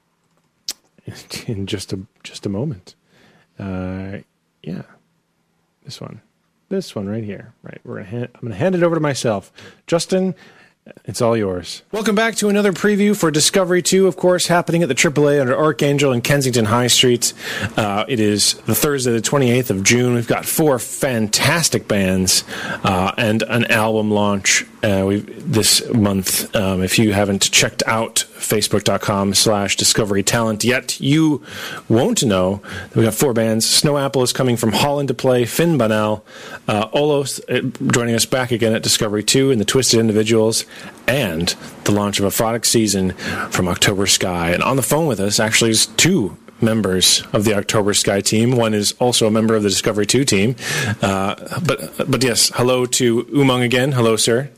in just a just a moment. Uh, yeah, this one. This one right here. Right, we're gonna hand, I'm going to hand it over to myself. Justin, it's all yours. Welcome back to another preview for Discovery two, of course, happening at the triple A under Archangel in Kensington High Street. Uh, it is the Thursday, the twenty-eighth of June. We've got four fantastic bands uh, and an album launch uh, we've, this month. Um, if you haven't checked out Facebook.com slash Discovery Talent yet, you won't know that we got four bands. Snow Apple is coming from Holland to play. Finn Bunnell, uh, Olos uh, joining us back again at Discovery two, and the Twisted Individuals, and the launch of Aphotic Season from October Sky. And on the phone with us actually is two members of the October Sky team. One is also a member of the Discovery two team. Uh, but but yes, hello to Umang again. Hello, sir.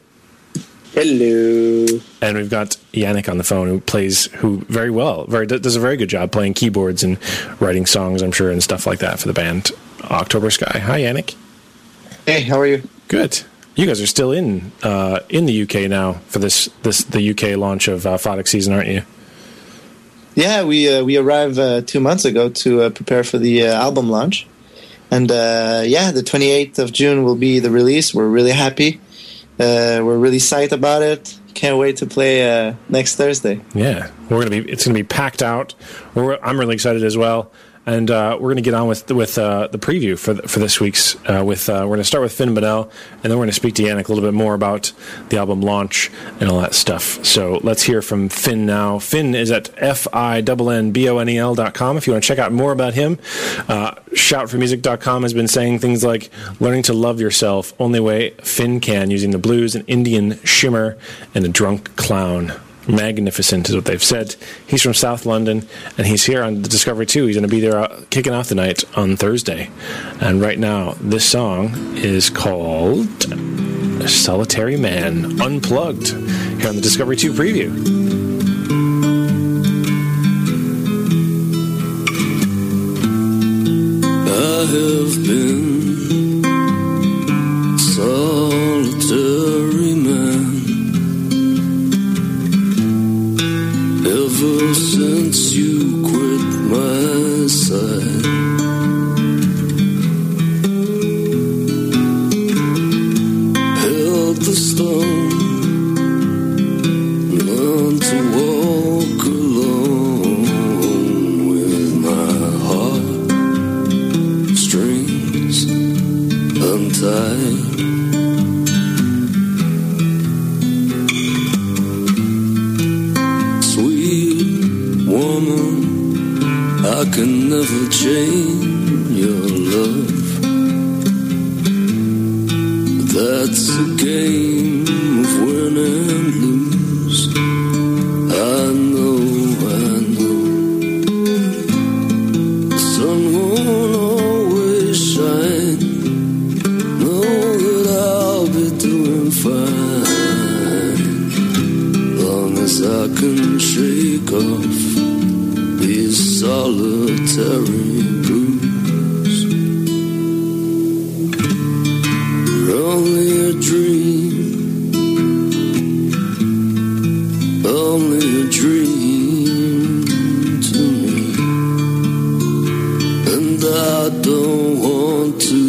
Hello. And we've got Yannick on the phone, who plays, who very well, very does a very good job playing keyboards and writing songs, I'm sure, and stuff like that for the band October Sky. Hi, Yannick. Hey, how are you? Good. You guys are still in uh, in the U K now for this this the U K launch of uh, Aphotic Season, aren't you? Yeah, we uh, we arrived uh, two months ago to uh, prepare for the uh, album launch, and uh, yeah, the twenty-eighth of June will be the release. We're really happy. Uh, we're really psyched about it. Can't wait to play uh, next Thursday. Yeah, we're gonna be. It's gonna be packed out. We're, I'm really excited as well. And uh, we're going to get on with with uh, the preview for the, for this week's. Uh, with uh, we're going to start with Finn Bunnell, and then we're going to speak to Yannick a little bit more about the album launch and all that stuff. So let's hear from Finn now. Finn is at F I N N B O N E L dot com if you want to check out more about him. Uh, shout for music dot com has been saying things like learning to love yourself, only way Finn can, using the blues, an Indian shimmer, and a drunk clown. Magnificent is what they've said. He's from South London, and he's here on the Discovery two. He's going to be there uh, kicking off the night on Thursday. And right now, this song is called Solitary Man, Unplugged, here on the Discovery two preview. I have been solitary man ever since you quit my side. Held the stone, learned to walk alone with my heart strings untied. woman, I can never change your love. That's a game of win and lose. I know, I know. The sun won't always shine. Know that I'll be doing fine, long as I can shake off these solitary blues. You're only a dream, only a dream to me, and I don't want to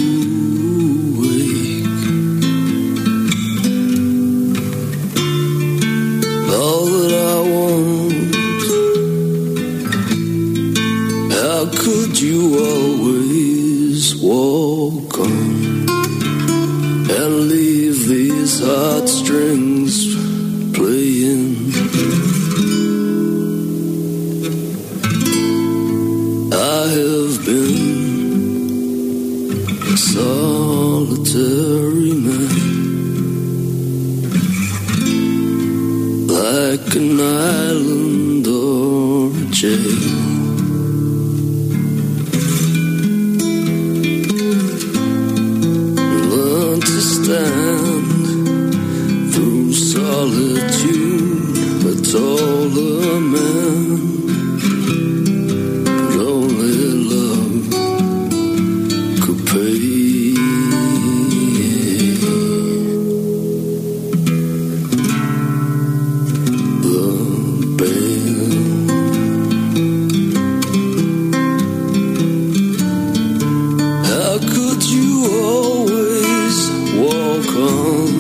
wake. All that I want, how could you always walk on and leave these heartstrings playing? I have been a solitary man, like an island or a jail. Learn to stand through solitude, a taller man, but only love could pay. The bail. How could you always walk on,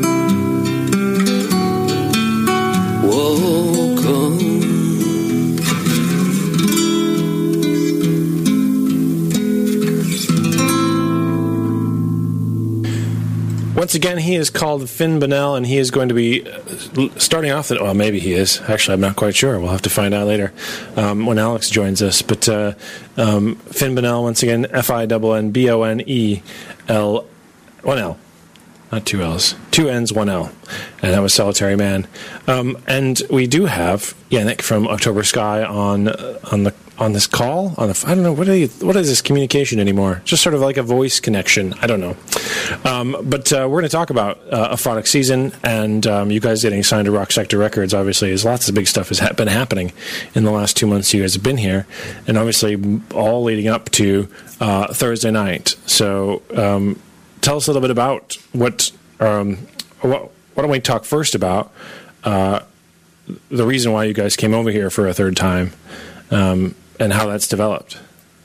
walk on? Once again, he is called Finn Bonnell, and he is going to be uh, starting off. The, well, maybe he is. Actually, I'm not quite sure. We'll have to find out later um, when Alex joins us. But uh, um, Finn Bonnell, once again, F I N N B O N E L, one L, not two L's, two N's, one L, and that was Solitary Man. Um, and we do have Yannick from October Sky on uh, on the on this call. On the I don't know what are you, what is this communication anymore? Just sort of like a voice connection. I don't know. Um, but uh, we're going to talk about uh, Aphotic Season and um, you guys getting signed to Rock Sector Records. Obviously, there's lots of big stuff has ha- been happening in the last two months you guys have been here, and obviously all leading up to uh, Thursday night. So um, tell us a little bit about what. Um, what why don't we talk first about uh, the reason why you guys came over here for a third time um, and how that's developed?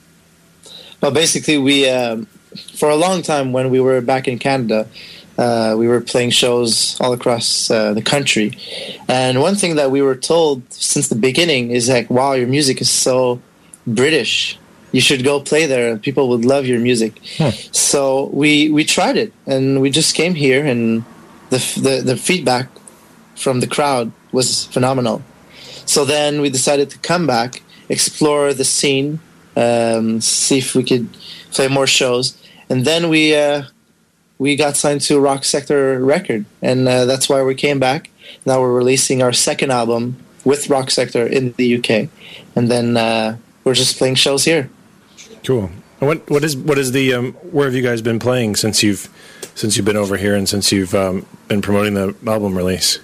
Well, basically, we um, for a long time when we were back in Canada, uh, we were playing shows all across uh, the country. And one thing that we were told since the beginning is like, wow, your music is so British. You should go play there. People would love your music. Hmm. So we we tried it, and we just came here, and the, the the feedback from the crowd was phenomenal. So then we decided to come back, explore the scene, um, see if we could play more shows, and then we uh, we got signed to Rock Sector Record, and uh, that's why we came back. Now we're releasing our second album with Rock Sector in the U K, and then uh, we're just playing shows here. Cool. What what is what is the um, where have you guys been playing since you've since you've been over here and since you've um, been promoting the album release?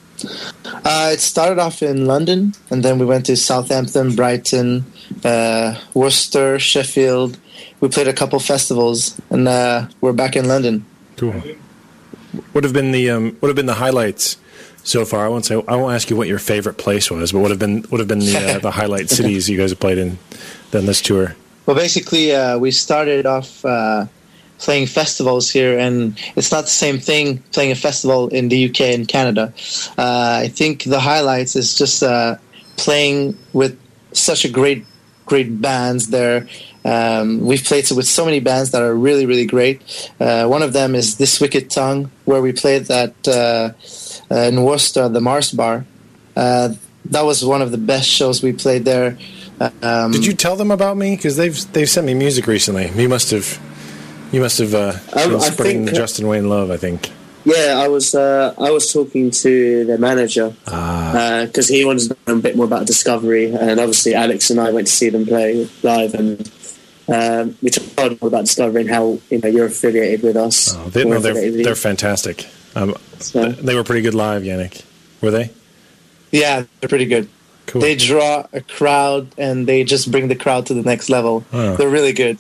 Uh, it started off in London, and then we went to Southampton, Brighton, uh, Worcester, Sheffield. We played a couple festivals, and uh, we're back in London. Cool. What have been the um, what have been the highlights so far? I won't say I won't ask you what your favorite place was, but what have been what have been the uh, the highlight cities you guys have played in then this tour? Well, basically, uh, we started off uh, playing festivals here, and it's not the same thing playing a festival in the U K and Canada. Uh, I think the highlights is just uh, playing with such a great, great bands there. Um, we've played with so many bands that are really, really great. Uh, one of them is This Wicked Tongue, where we played at uh, uh, in Worcester, the Mars Bar. Uh, that was one of the best shows we played there. Um, Did you tell them about me? Because they've they've sent me music recently. You must have you must have uh, Um, been I spreading think- the Justin Wayne love. I think. Yeah, I was uh, I was talking to their manager because he wanted to know a bit more about Discovery, and obviously Alex and I went to see them play live, and um, we told them all about Discovery and how you know you're affiliated with us. Oh, they, We're no, they're affiliated with you. they're fantastic. Um, So- They were pretty good live, Yannick. Were they? Yeah, they're pretty good. Cool. They draw a crowd, and they just bring the crowd to the next level. Oh. They're really good.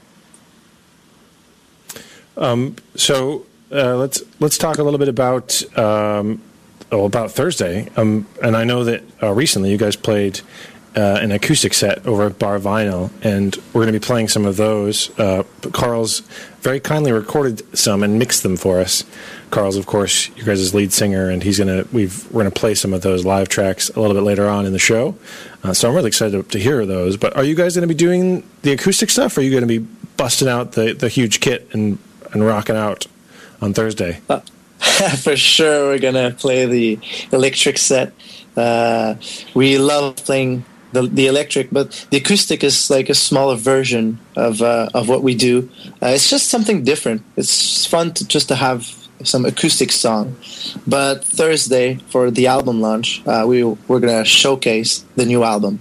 Um, so uh, let's let's talk a little bit about um, oh, about Thursday. Um, and I know that uh, recently you guys played uh, an acoustic set over at Bar Vinyl, and we're going to be playing some of those. Uh, Carl's very kindly recorded some and mixed them for us. Carl's, of course, you guys' lead singer, and he's gonna we've we're gonna play some of those live tracks a little bit later on in the show. Uh, so I'm really excited to, to hear those. But are you guys going to be doing the acoustic stuff, or are you going to be busting out the, the huge kit and and rocking out on Thursday? For sure, we're gonna play the electric set. Uh, we love playing the the electric, but the acoustic is like a smaller version of uh, of what we do. Uh, it's just something different. It's fun to just to have some acoustic song. But Thursday for the album launch, uh, we we're gonna showcase the new album.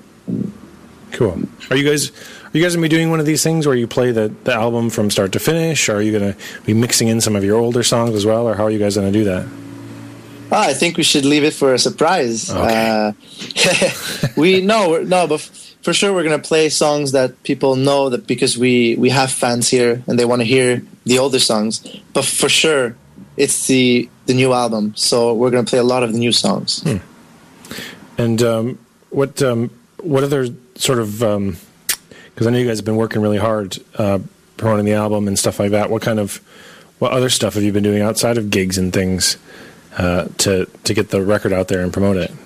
Cool. Are you guys are you guys gonna be doing one of these things where you play the, the album from start to finish? Or are you gonna be mixing in some of your older songs as well, or how are you guys gonna do that? Ah, I think we should leave it for a surprise. Okay. Uh, we no, we're, no, but f- for sure we're gonna play songs that people know that because we we have fans here and they want to hear the older songs. But for sure, it's the the new album, so we're gonna play a lot of the new songs. Hmm. And um, what um, what other sort of because I know you guys have been working really hard uh, promoting the album and stuff like that. What kind of what other stuff have you been doing outside of gigs and things uh, to to get the record out there and promote it?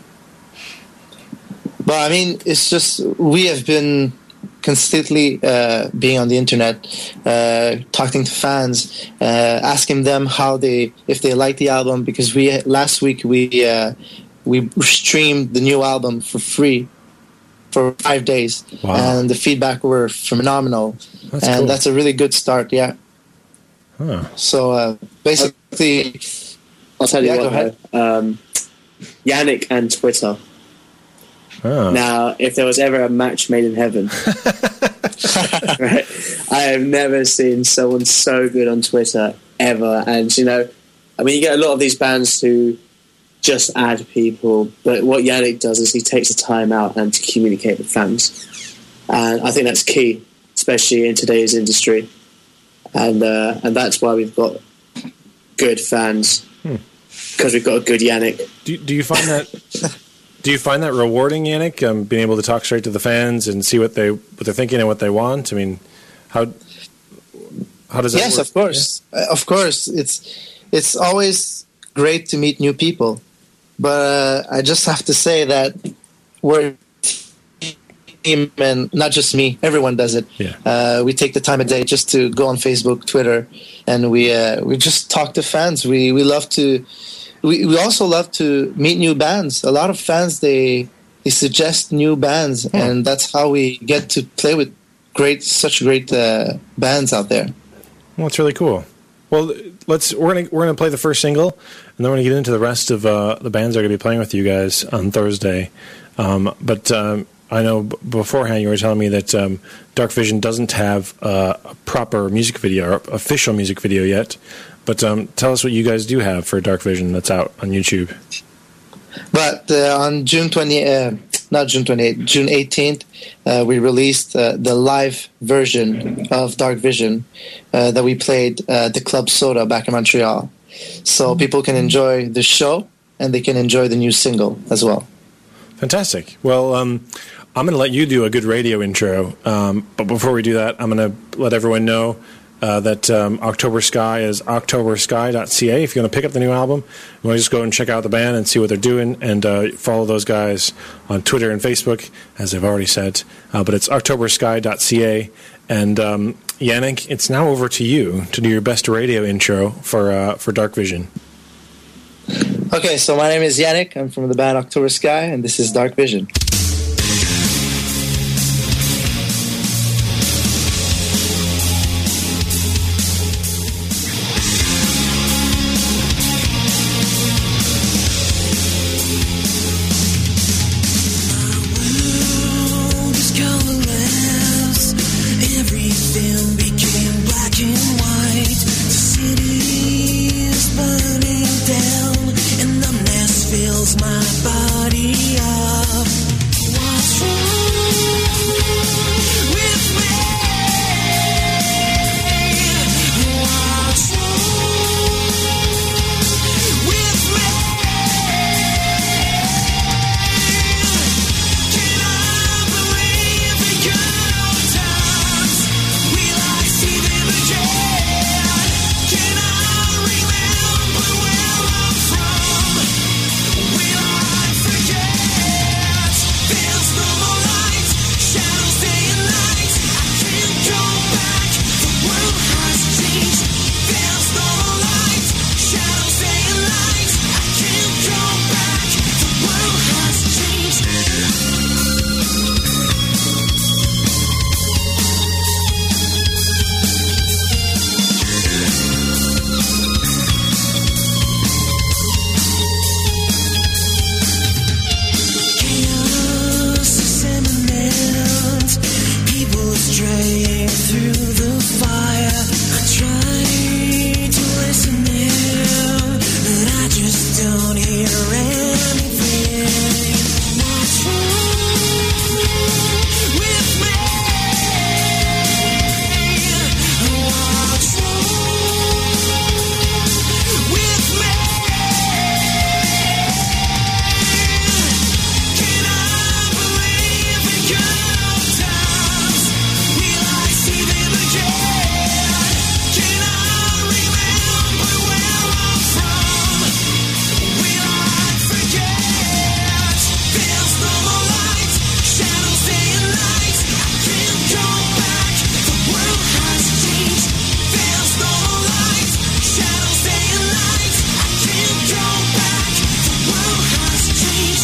But I mean, it's just we have been constantly uh, being on the internet, uh, talking to fans, uh, asking them how they if they like the album. Because we last week we uh, we streamed the new album for free for five days, Wow. and the feedback were phenomenal. That's and cool. that's a really good start. Yeah. Huh. So uh, basically, I'll tell you Yeah, go what, ahead. though. Um, Yannick and Twitter. Oh. Now, if there was ever a match made in heaven, right, I have never seen someone so good on Twitter ever. And, you know, I mean, you get a lot of these bands who just add people, but what Yannick does is he takes the time out and to communicate with fans. And I think that's key, especially in today's industry. And uh, and that's why we've got good fans, because we've got a good Yannick. Do do you find that do you find that rewarding, Yannick? Um, being able to talk straight to the fans and see what they what they're thinking and what they want. I mean, how how does that yes, work? of course, Uh, of course. It's it's always great to meet new people, but uh, I just have to say that we're a team, and not just me. Everyone does it. Yeah. Uh, we take the time of day just to go on Facebook, Twitter, and we uh, we just talk to fans. We we love to. We we also love to meet new bands. A lot of fans they they suggest new bands, Hmm. and that's how we get to play with great, such great uh, bands out there. Well, that's really cool. Well, let's we're gonna we're gonna play the first single, and then we're gonna get into the rest of uh, the bands that are gonna be playing with you guys on Thursday. Um, but um, I know b- beforehand you were telling me that um, Dark Vision doesn't have uh, a proper music video, or official music video yet. But um, tell us what you guys do have for Dark Vision that's out on YouTube. But uh, on June twentieth, uh, not June twenty-eighth, June eighteenth, uh, we released uh, the live version of Dark Vision uh, that we played uh, at the Club Soda back in Montreal. So people can enjoy the show and they can enjoy the new single as well. Fantastic. Well, um, I'm going to let you do a good radio intro. Um, but before we do that, I'm going to let everyone know uh, that um, October Sky is october sky dot c a. If you want to pick up the new album, you want to just go and check out the band and see what they're doing, and uh, follow those guys on Twitter and Facebook, as I've already said. Uh, but it's october sky dot c a. And um, Yannick, it's now over to you to do your best radio intro for uh, for Dark Vision. Okay, so my name is Yannick. I'm from the band October Sky, and this is Dark Vision. Everything became black and white. The city is burning down, and the mess fills my body up. What's wrong with me? What's wrong with me? Can I believe in good old times? Will I see them again? Can I remember where I'm from? Will I forget? There's no more light, shadows day and night. I can't go back, the world has changed. There's no more light, shadows day and night. I can't go back, the world has changed. Chaos is imminent. People straying through the fire. I try to listen in, but I just don't hear anything. What's wrong with me? What's wrong with me? Can I believe in good old times? Will I see them again? Can I remember where I'm from? Will I forget? There's no more light, shadows day and night. I can't go back, the world has changed. There's no more light, shadows day and night. I can't go back, the world has changed.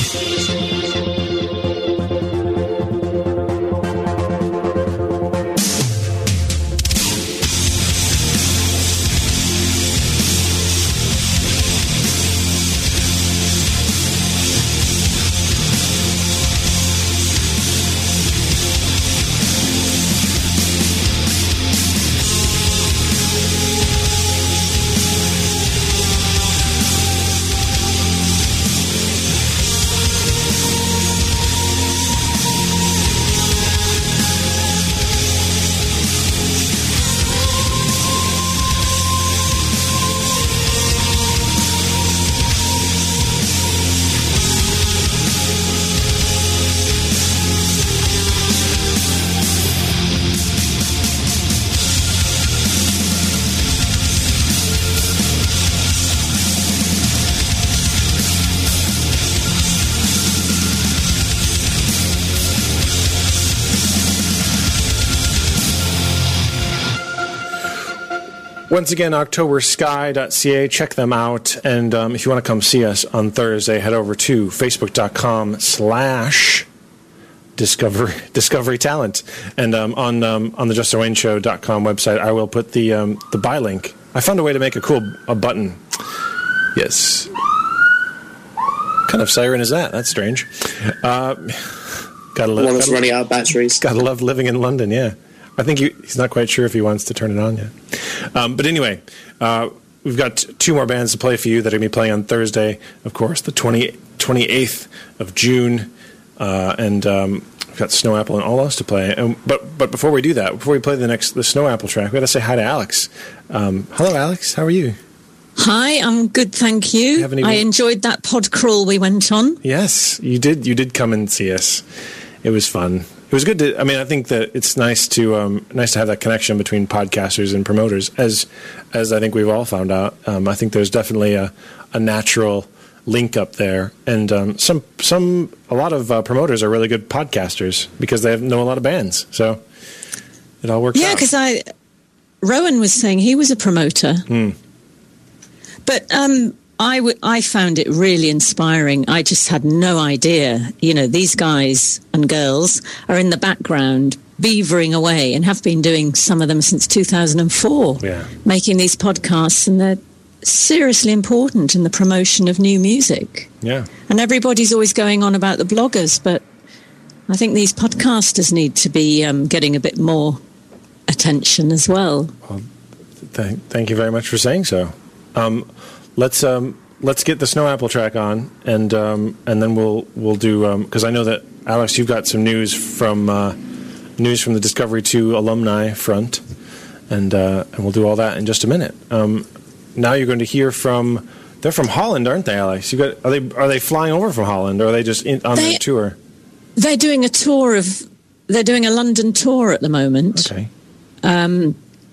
Once again, october sky dot c a. Check them out. And um, if you want to come see us on Thursday, head over to facebook.com slash discovery discovery talent. And um, on um, on the justin wayne show dot com website, I will put the um, the buy link. I found a way to make a cool a button. Yes. What kind of siren is that? That's strange. Uh, gotta love, One that's gotta, running out of batteries. Gotta love living in London, yeah. I think he, he's not quite sure if he wants to turn it on yet. Um, but anyway, uh, we've got two more bands to play for you that are going to be playing on Thursday, of course, the twenty-eighth of June. Uh, and um, we've got Snow Apple and All Us to play. Um, but but before we do that, before we play the next the Snow Apple track, we got to say hi to Alex. Um, hello, Alex. How are you? Hi, I'm good, thank you. Haven't I even- enjoyed that pod crawl we went on. Yes, you did. You did come and see us. It was fun. It was good to. I mean, I think that it's nice to um, nice to have that connection between podcasters and promoters, as as I think we've all found out. Um, I think there's definitely a, a natural link up there, and um, some some a lot of uh, promoters are really good podcasters because they have, know a lot of bands. So it all works Yeah, out. because I Rowan was saying he was a promoter. Hmm. But um, I, w- I found it really inspiring. I just had no idea. You know, these guys and girls are in the background beavering away and have been doing some of them since two thousand four, Yeah. making these podcasts, and they're seriously important in the promotion of new music. Yeah. And everybody's always going on about the bloggers, but I think these podcasters need to be um, getting a bit more attention as well. Well, th- thank you very much for saying so. Um, let's um, let's get the Snow Apple track on, and um, and then we'll we'll do because I know that Alex, you've got some news from uh, news from the Discovery two alumni front, and uh, and we'll do all that in just a minute. Um, now you're going to hear from they're from Holland, aren't they, Alex? You got are they are they flying over from Holland, or are they just in, on They- their tour? They're doing a tour of, they're doing a London tour at the moment. Okay. Um,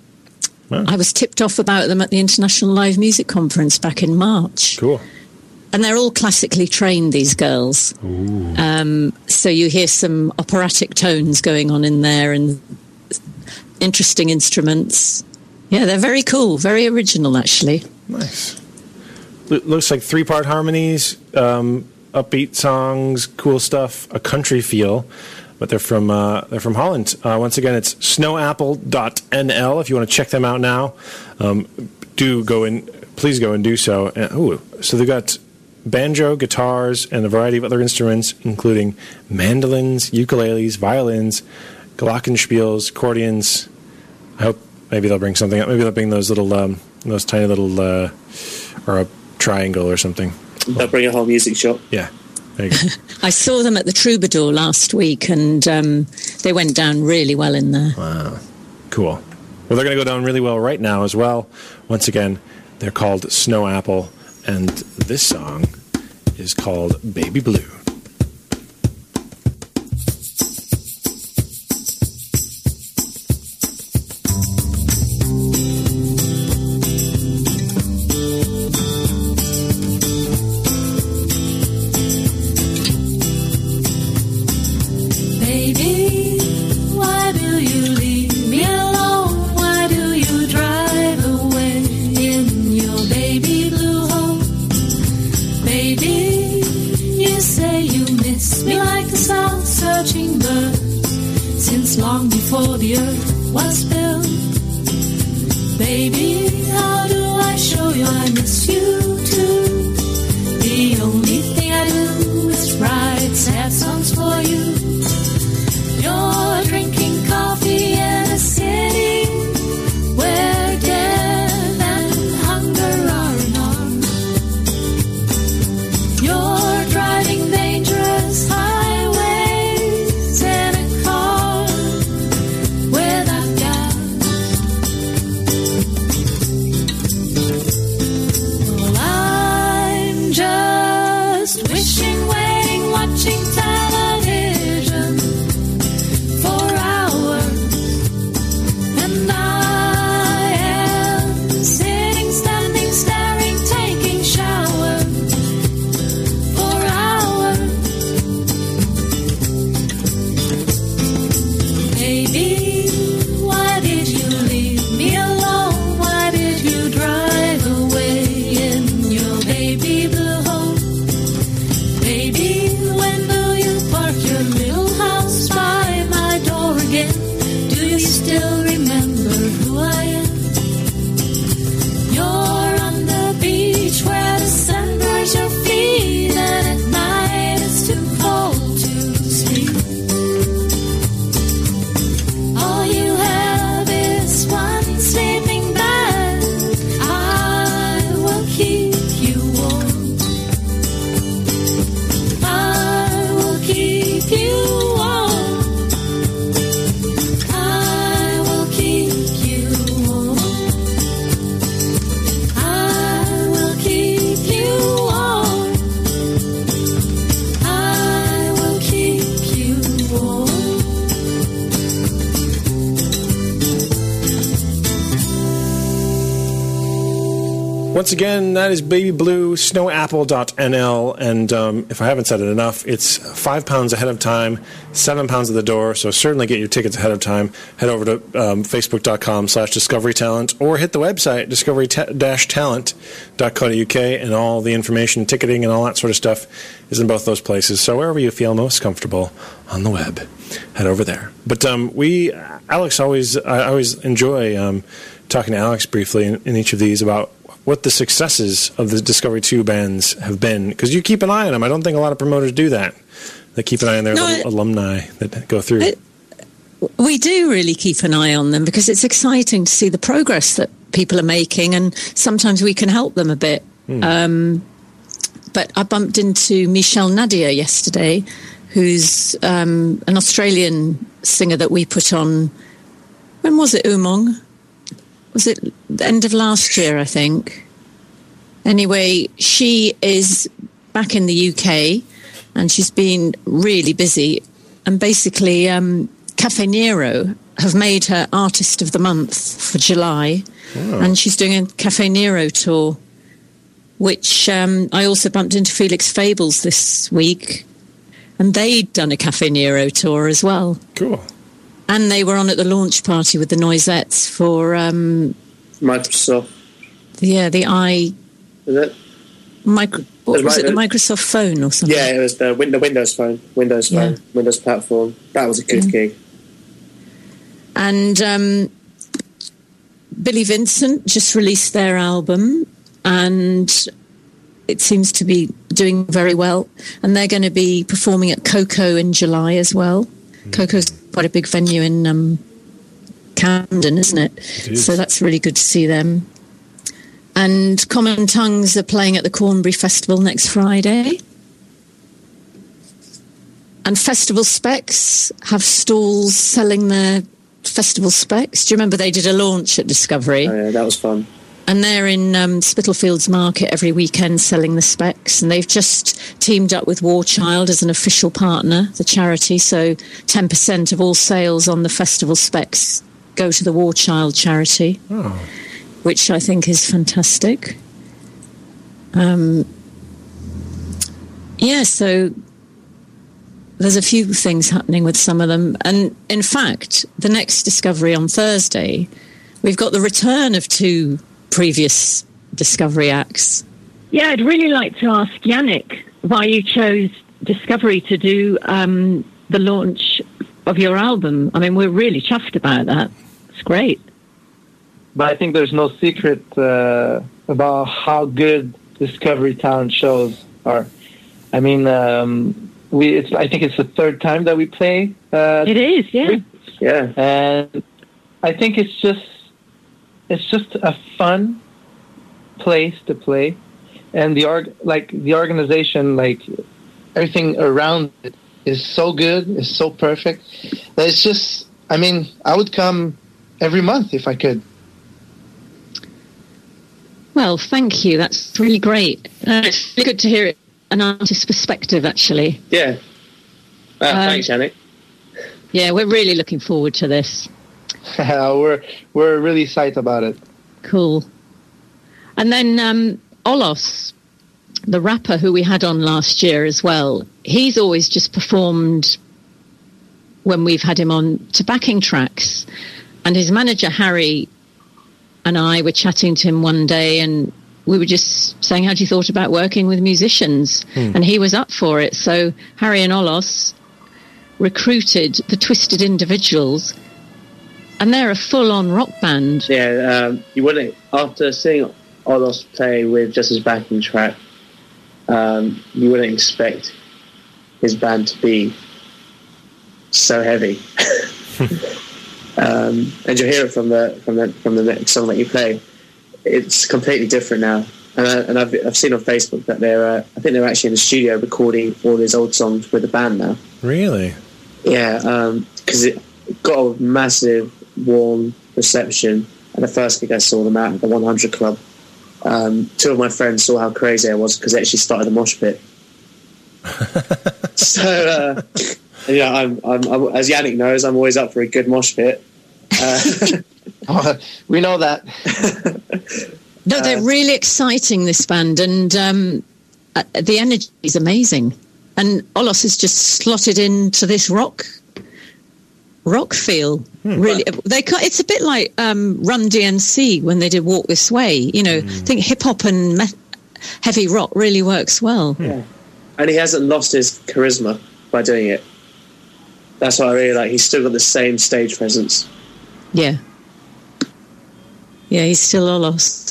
I was tipped off about them at the International Live Music Conference back in March. Cool. And they're all classically trained, these girls. Um, so you hear some operatic tones going on in there and interesting instruments. Yeah, they're very cool, very original, actually. Nice. Lo- looks like three-part harmonies, um, upbeat songs, cool stuff, a country feel. But they're from uh, they're from Holland. Uh, once again, it's snow apple dot n l if you want to check them out now. Um, do go in, please go and do so. And, ooh, so they've got banjo, guitars, and a variety of other instruments, including mandolins, ukuleles, violins, glockenspiels, accordions. I hope maybe they'll bring something up. Maybe they'll bring those little, um, those tiny little, uh, or a triangle or something. They'll bring a whole music shop. Yeah. There you go. I saw them at the Troubadour last week, and um, they went down really well in there. Wow. Cool. Well, they're going to go down really well right now as well. Once again, they're called Snow Apple, and this song is called Baby Blue. Baby, why do you leave me alone? Why do you drive away in your baby blue home? Baby, you say you miss me like a soul-searching bird, since long before the earth was built. Baby, how do I show you I miss you too? The only thing I do is write sad songs for you. You're drinking coffee in a city where death and hunger are unarmed. You're driving dangerous highways in a car without gas. Once again, that is Baby Blue, snowapple dot n l. And um, if I haven't said it enough, it's five pounds ahead of time, seven pounds at the door. So certainly get your tickets ahead of time. Head over to um, facebook.com slash Discovery Talent or hit the website, discovery talent dot co dot u k, and all the information, ticketing, and all that sort of stuff is in both those places. So wherever you feel most comfortable on the web, head over there. But um, we, Alex, always, I always enjoy um, talking to Alex briefly in, in each of these about what the successes of the Discovery two bands have been, because you keep an eye on them. I don't think a lot of promoters do that. They keep an eye on their No, little I- alumni that go through. It- We do really keep an eye on them because it's exciting to see the progress that people are making, and sometimes we can help them a bit. Hmm. Um, but I bumped into Michelle Nadia yesterday, who's um, an Australian singer that we put on. When was it, Umong? Was it the end of last year, I think? Anyway, she is back in the U K, and she's been really busy. And basically, um, Cafe Nero have made her Artist of the Month for July, Oh. and she's doing a Cafe Nero tour, which um, I also bumped into Felix Fables this week, and they'd done a Cafe Nero tour as well. Cool. And they were on at the launch party with the Noisettes for um, Microsoft. yeah, the i Is it? micro, what That's was right, it, the uh, Microsoft phone or something? Yeah, it was the, win- the Windows phone. Windows phone. Yeah. Windows platform. That was a good Yeah. gig. And um, Billy Vincent just released their album, and it seems to be doing very well. And they're going to be performing at Coco in July as well. Coco's quite a big venue in um, Camden, isn't it? It is. So that's really good to see them. And Common Tongues are playing at the Cornbury Festival next Friday. And Festival Specs have stalls selling their festival specs. Do you remember they did a launch at Discovery? Oh, yeah, that was fun. And they're in um, Spitalfields Market every weekend selling the specs. And they've just teamed up with War Child as an official partner, the charity. So ten percent of all sales on the festival specs go to the War Child charity, Oh. which I think is fantastic. Um, yeah, so there's a few things happening with some of them. And in fact, the next Discovery on Thursday, we've got the return of two previous Discovery acts. Yeah, I'd really like to ask Yannick why you chose Discovery to do um, the launch of your album. I mean, we're really chuffed about that. It's great. But I think there's no secret uh, about how good Discovery Talent shows are. I mean, um, we. It's, I think it's the third time that we play. Uh, It is, yeah. Yeah. And I think it's just it's just a fun place to play, and the org like the organization, like everything around it is so good, is so perfect that it's just. I mean, I would come every month if I could. Well, thank you. That's really great. Uh, it's really good to hear it, an artist's perspective, actually. Yeah. Uh, Um, thanks, Yannick. Yeah, we're really looking forward to this. we're we're really psyched about it. Cool. And then um, Olos, the rapper who we had on last year as well, he's always just performed when we've had him on to backing tracks. And his manager, Harry, and I were chatting to him one day, and we were just saying, had you thought about working with musicians? Hmm. And he was up for it. So Harry and Olos recruited the Twisted Individuals, and they're a full-on rock band. Yeah, um, you wouldn't, after seeing Olos play with just his backing track, um, you wouldn't expect his band to be so heavy. um, and you'll hear it from the from the from the next song that you play. It's completely different now. And, I, and I've I've seen on Facebook that they're uh, I think they're actually in the studio recording all his old songs with the band now. Really? Yeah, because it got a massive warm reception. And the first gig I saw them at, the one hundred Club, um, two of my friends saw how crazy I was because they actually started the mosh pit. so, uh, yeah, I'm, I'm, I'm, as Yannick knows, I'm always up for a good mosh pit. Uh, we know that. No, they're Uh, really exciting, this band, and um, uh, the energy is amazing. And Olos is just slotted into this rock rock feel. Really, they ca- it's a bit like um, Run D M C when they did Walk This Way. You know, I think hip hop and me- heavy rock really works well. Yeah. And he hasn't lost his charisma by doing it. That's what I really like. He's still got the same stage presence. Yeah. Yeah, he's still Olos.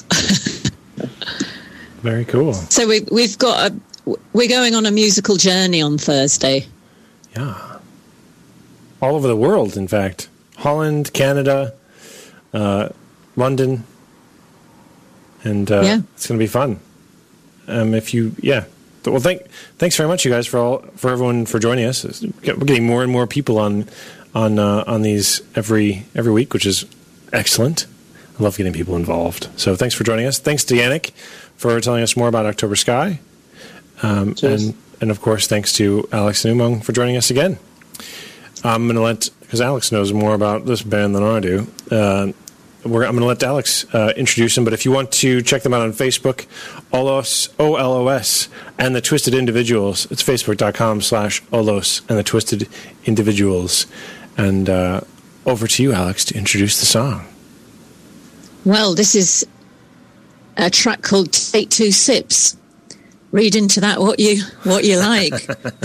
Very cool. So we, we've got a, we're going on a musical journey on Thursday. Yeah. All over the world, in fact. Holland, Canada, uh, London. And uh, Yeah. it's going to be fun. Um, if you, yeah. Well, thank, thanks very much, you guys, for all, for everyone for joining us. We're getting more and more people on, on, uh, on these every, every week, which is excellent. I love getting people involved. So thanks for joining us. Thanks to Yannick for telling us more about October Sky. Um, and, and, of course, thanks to Alex and Umang for joining us again. I'm going to let, because Alex knows more about this band than I do, uh, we're, I'm going to let Alex uh, introduce them. But if you want to check them out on Facebook, Olos, O L O S, and the Twisted Individuals, it's facebook.com slash Olos and the Twisted Individuals. And uh, over to you, Alex, to introduce the song. Well, this is a track called Take Two Sips. Read into that what you what you like.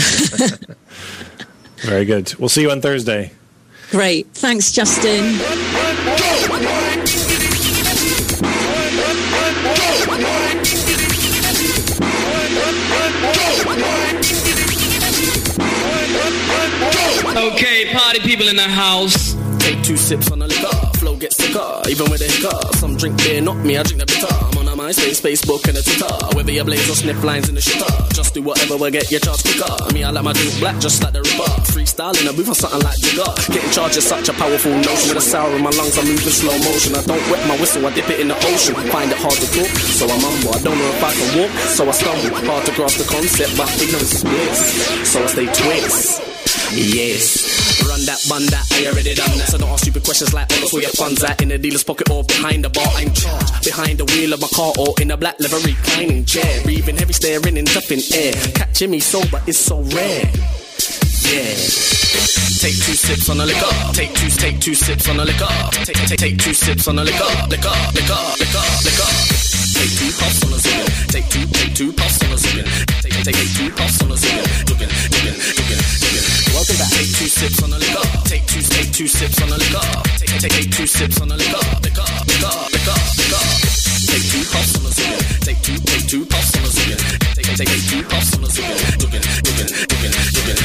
Very good. We'll see you on Thursday. Great. Thanks, Justin. Okay, party people in the house. Take two sips on the liquor, flow gets sicker, even with a hiccup. Some drink beer, not me, I drink the bitter. I'm on a MySpace, Facebook, and a Twitter. Whether you blaze or sniff lines in the shitter, just do whatever will get your charge quicker. Me, I like my drink black, just like the Ripper. Freestyle in a booth or something like Jigger. Getting charged is such a powerful notion. With a sour in my lungs, I move in slow motion. I don't wet my whistle, I dip it in the ocean. Find it hard to talk, so I mumble. I don't know if I can walk, so I stumble. Hard to grasp the concept, but ignorance is bliss. So I stay twist. Yes, run that, bun that, I already done that. So don't ask stupid questions like, oh, that's where your funds at. In the dealer's pocket or behind the bar, I'm charged. Behind the wheel of my car or in a black leather reclining chair. Breathing heavy, staring in toughin' air. Catching me sober is so rare. Yeah. Take two sips on the liquor. Take two, take two sips on the liquor. Take, take, take two sips on the liquor. Liquor, liquor, liquor, liquor. Take two puffs on the ziggin. Take two, take two puffs on the ziggin. Take, take, take two puffs on the ziggin. Duggin, duggin, duggin, duggin. Welcome back. Take two sips on the liquor. Take two, take two sips on the liquor. Take, take, take two sips on the liquor. Liquor, liquor, liquor, liquor. Take two puffs on the ziggin. Take two, take two puffs on the ziggin. Take, take, take two puffs on the ziggin. Duggin, duggin, duggin, duggin.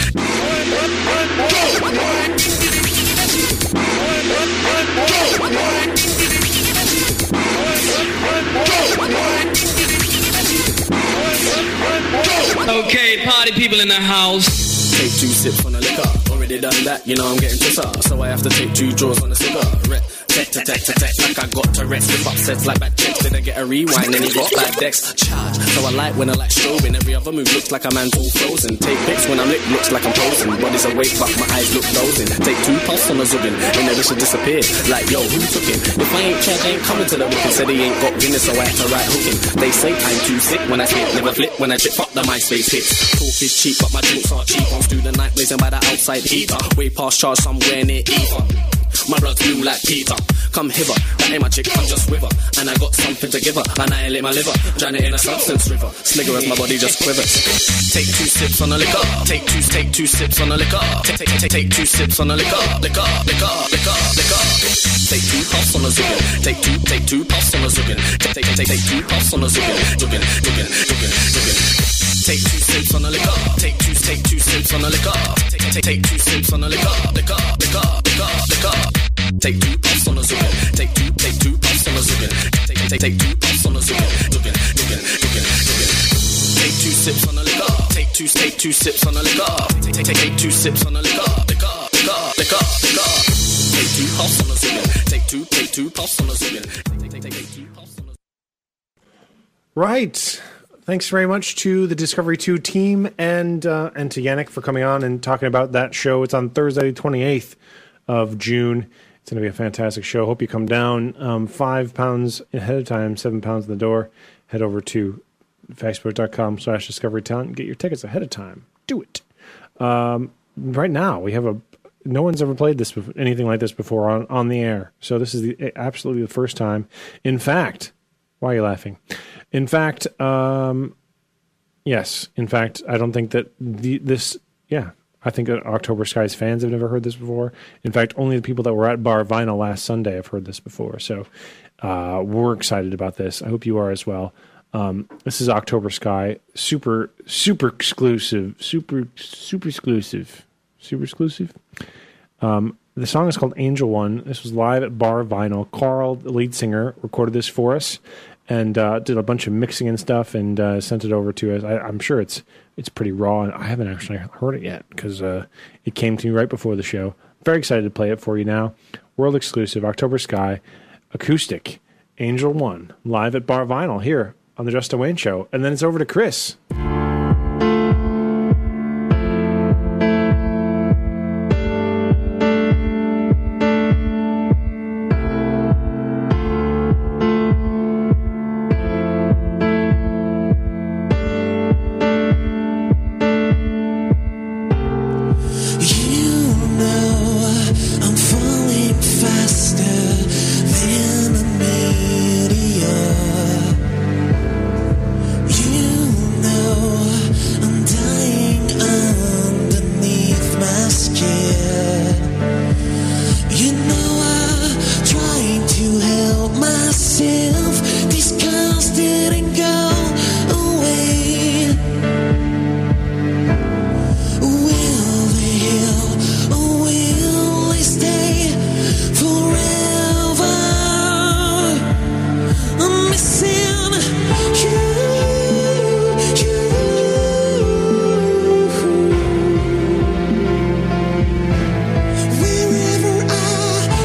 Okay, party people in the house. Take two sips on the liquor. Already done that, you know I'm getting twisser. So I have to take two draws on the cigarette. Tech to tech to tech, like I got to rest. Flip up sets like bad checks. Then I get a rewind, then he got bad decks. Charge. So I like when I like strobing. Every other move looks like a man's all frozen. Take pics when I'm lit, looks like I'm posing. Body's awake, but my eyes look dozing. Take two puffs on the zubbin, and then it should disappear. Like, yo, who took him? If I ain't checked, ain't coming to the booking. Said he ain't got Guinness, so I had to right hook him. They say I'm too sick when I slip, never flip. When I trip, fuck the MySpace hits. Talk is cheap, but my drinks aren't cheap. I'm through the night blazing by the outside heater. Way past charge somewhere near Eva. My blood's blue like Peter. Come hither, that ain't my chick, I'm just with her. And I got something to give her, annihilate my liver. Drown it in a substance river, snigger as my body just quivers. Take two sips on the liquor. Take two, take two sips on the liquor. Take, take, take, take two sips on the liquor. Liquor, liquor, liquor, liquor. Take two puffs on the ziggin. Take two, take two puffs on the ziggin. Take, take, take, take two puffs on the ziggin. Duggin, duggin, duggin, duggin. Take two sips on the liquor. Take two, take two sips on the liquor. Take, take, take two sips on the liquor. Liquor, liquor, liquor, liquor. Take two puffs on the ziggin. Take two, take two puffs on the ziggin. Take, take, take two puffs on the ziggin. Duggin, duggin, duggin, duggin. Take two sips on the liquor. Take two, take two sips on the liquor. Take, take, take, take two sips on the liquor. Liquor, liquor, liquor, liquor. Take two puffs on the ziggin. Take two, take two puffs on the ziggin. Take, take, take, take two puffs on the. Right. Thanks very much to the Discovery two team and uh, and to Yannick for coming on and talking about that show. It's on Thursday, twenty-eighth of June. It's going to be a fantastic show. Hope you come down. Um, five pounds ahead of time, seven pounds in the door. Head over to facebook.com slash discovery talent and get your tickets ahead of time. Do it. Um, right now, we have a no one's ever played this bef- anything like this before on, on the air. So this is the absolutely the first time. In fact, why are you laughing? In fact, um, yes. In fact, I don't think that the, this, yeah, I think that October Skies fans have never heard this before. In fact, only the people that were at Bar Vinyl last Sunday have heard this before. So uh, we're excited about this. I hope you are as well. Um, this is October Sky, super, super exclusive, super, super exclusive, super exclusive. Um, the song is called Angel One. This was live at Bar Vinyl. Carl, the lead singer, recorded this for us and uh, did a bunch of mixing and stuff and uh, sent it over to us. I, I'm sure it's it's pretty raw, and I haven't actually heard it yet because uh, it came to me right before the show. Very excited to play it for you now. World exclusive, October Sky, acoustic, Angel One, live at Bar Vinyl here on the Justin Wayne Show. And then it's over to Chris. Wherever I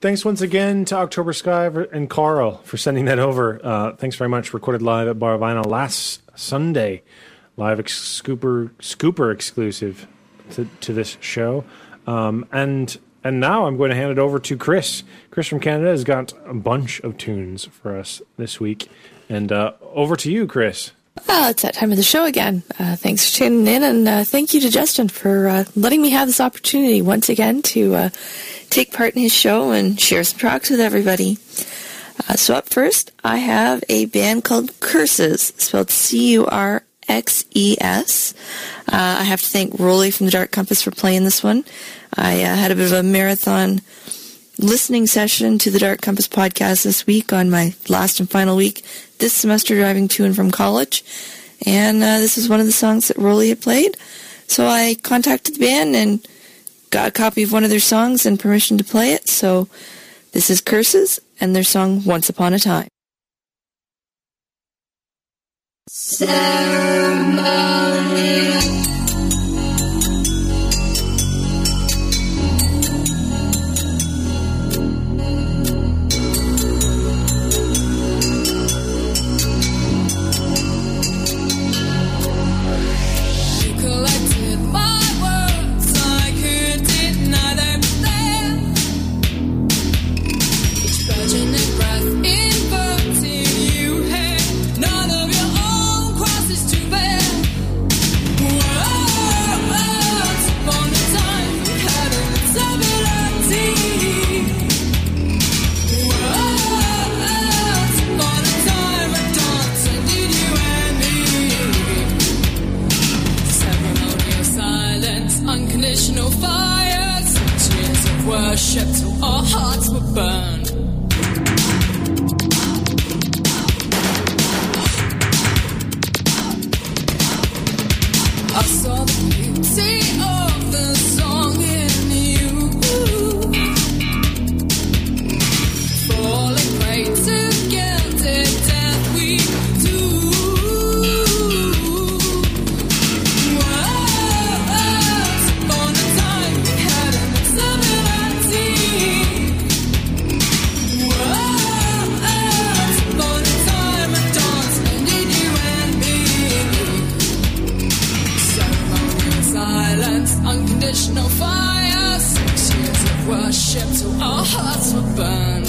thanks once again to October Sky and Carl for sending that over. Uh, thanks very much. Recorded live at Bar Vinyl last Sunday. Live ex- scooper, scooper exclusive to, to this show. Um, and and now I'm going to hand it over to Chris. Chris from Canada has got a bunch of tunes for us this week. And uh, over to you, Chris. Well, it's that time of the show again. Uh, thanks for tuning in, and uh, thank you to Justin for uh, letting me have this opportunity once again to uh, take part in his show and share some tracks with everybody. Uh, so up first, I have a band called Curses, spelled C U R X E S. Uh, I have to thank Rolly from the Dark Compass for playing this one. I uh, had a bit of a marathon listening session to the Dark Compass podcast this week on my last and final week this semester driving to and from college. And uh, this is one of the songs that Rolly had played. So I contacted the band and got a copy of one of their songs and permission to play it. So this is Curses and their song Once Upon a Time. Ceremony. Unconditional fire, six years of worship till our hearts were burned. I saw the beauty of the song in you, falling prey to gilded death we do. Unconditional fire, six years of worship till our hearts were burned.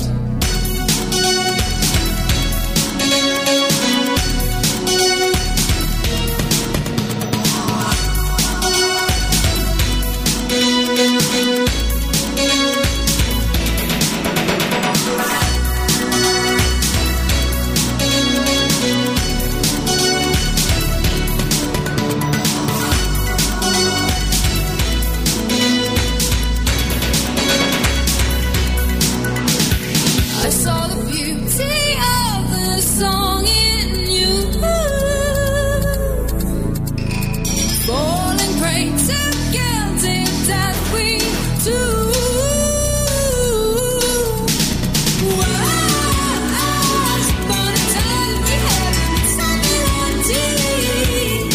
I saw the beauty of the song in you, falling prey to gilded death we do. Once upon a time we had something on deep.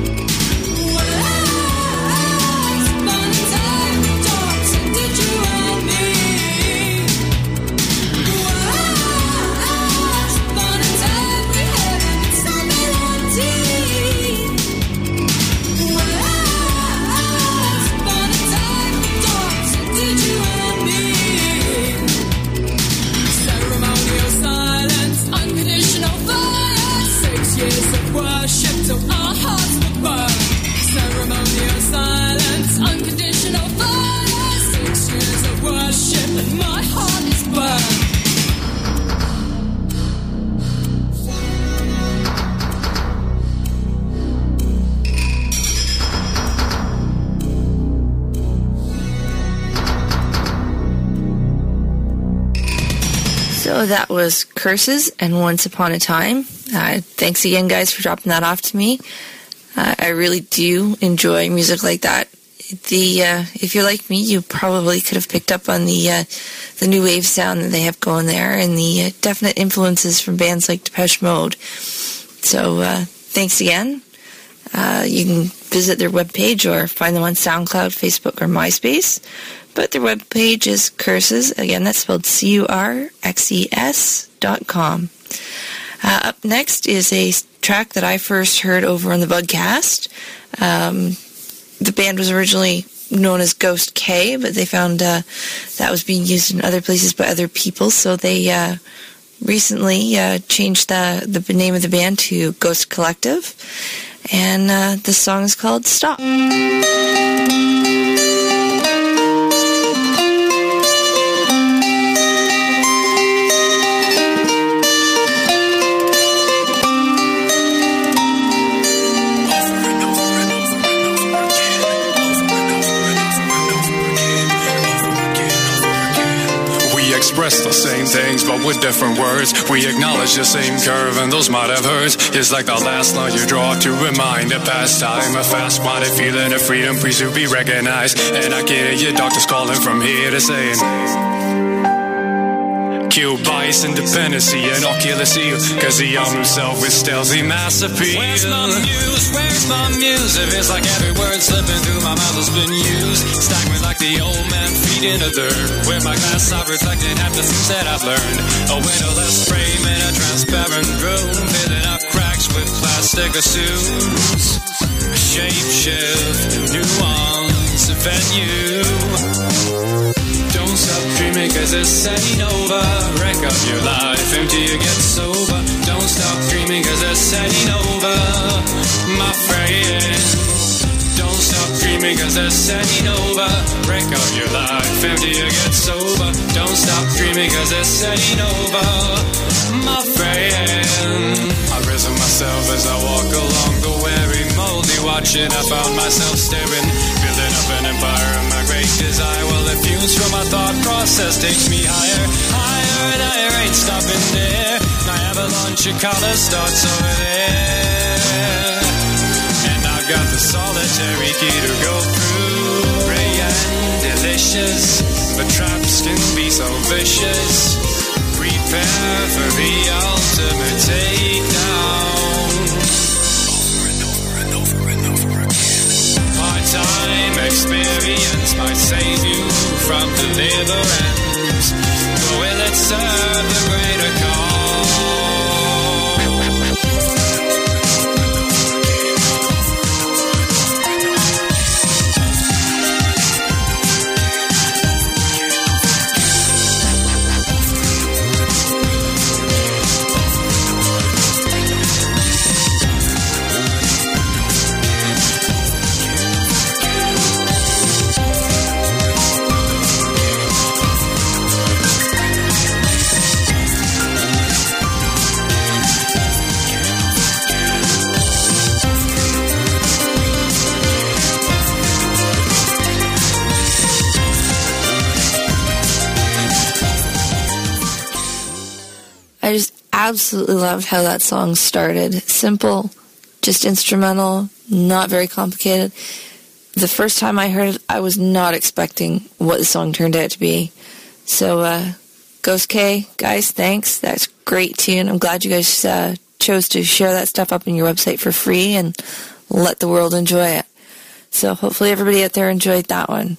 Once upon a time we talked and did you and me. Worship till our hearts were burned. Ceremonial silence, unconditional fire. Six years of worship and my heart is burned. So that was Curses and Once Upon a Time. Uh, thanks again, guys, for dropping that off to me. Uh, I really do enjoy music like that. The uh, if you're like me, you probably could have picked up on the uh, the new wave sound that they have going there, and the uh, definite influences from bands like Depeche Mode. So uh, thanks again. Uh, you can visit their webpage or find them on SoundCloud, Facebook, or MySpace. but their webpage is Curses. Again, that's spelled C U R X E S dot com. Uh, up next is a track that I first heard over on the Bugcast. Um, the band was originally known as Ghost K, but they found uh, that was being used in other places by other people, so they uh, recently uh, changed the, the name of the band to Ghost Collective, and uh, the song is called Stop. Express the same things, but with different words. We acknowledge the same curve, and those might have hurt. It's like the last line you draw to remind a past time. A fast-minded feeling of freedom, please to be recognized. And I can hear your doctors calling from here to saying, kill bias, independency, and oculus eel, cause he armed himself with stealthy mass appeal. Where's my muse? Where's my muse? It feels like every word slipping through my mouth has been used. Stagnant like the old man feet in the dirt. With my glass I've reflected half the things that I've learned. A windowless frame in a transparent room, filling up cracks with plastic assumes. Shape shift, nuance, venue. Don't stop dreaming cause this ain't over. Wreck up your life until you get sober. Don't stop dreaming cause this ain't over, my friend. Don't stop dreaming cause this ain't over. Wreck up your life until you get sober. Don't stop dreaming cause this ain't over, my friend. I risen myself as I walk along the weary, moldy watching. I found myself staring, building up an empire of my great desire. Well, the fumes from my thought process takes me higher, higher, and higher. Ain't stopping there. My avalanche of color starts over there, and I've got the solitary key to go through. Ray and delicious, but traps can be so vicious. Prepare for the ultimate takedown. Over and over and over and over again. Part-time experience might save you from deliverance, but will it serve the greater cause? I just absolutely loved how that song started. Simple, just instrumental, not very complicated. The first time I heard it, I was not expecting what the song turned out to be. So, uh, Ghost K, guys, thanks. That's a great tune. I'm glad you guys uh, chose to share that stuff up on your website for free and let the world enjoy it. So hopefully everybody out there enjoyed that one.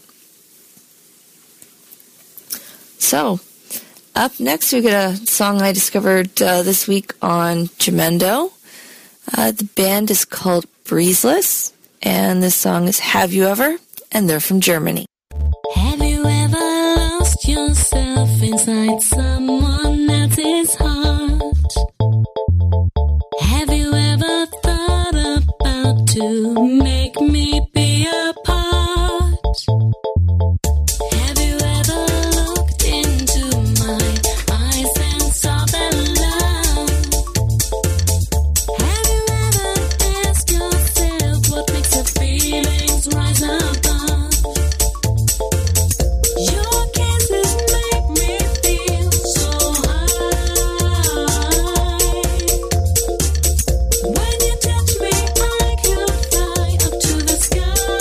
So, up next, we got a song I discovered uh, this week on Jamendo. Uh, the band is called Breezeless, and this song is Have You Ever? And they're from Germany. Have you ever lost yourself inside someone else's heart? Have you ever thought about to make me be a part? Have you ever looked into my eyes and saw the love? Have you ever asked yourself what makes the feelings rise above? Your kisses make me feel so high. When you touch me, I could fly up to the sky.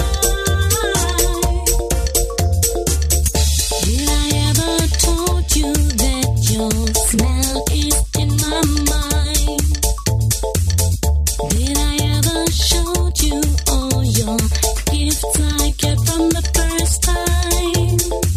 Did I ever told you that your smell is in my mind? Did I ever showed you all your gifts I get from the first time?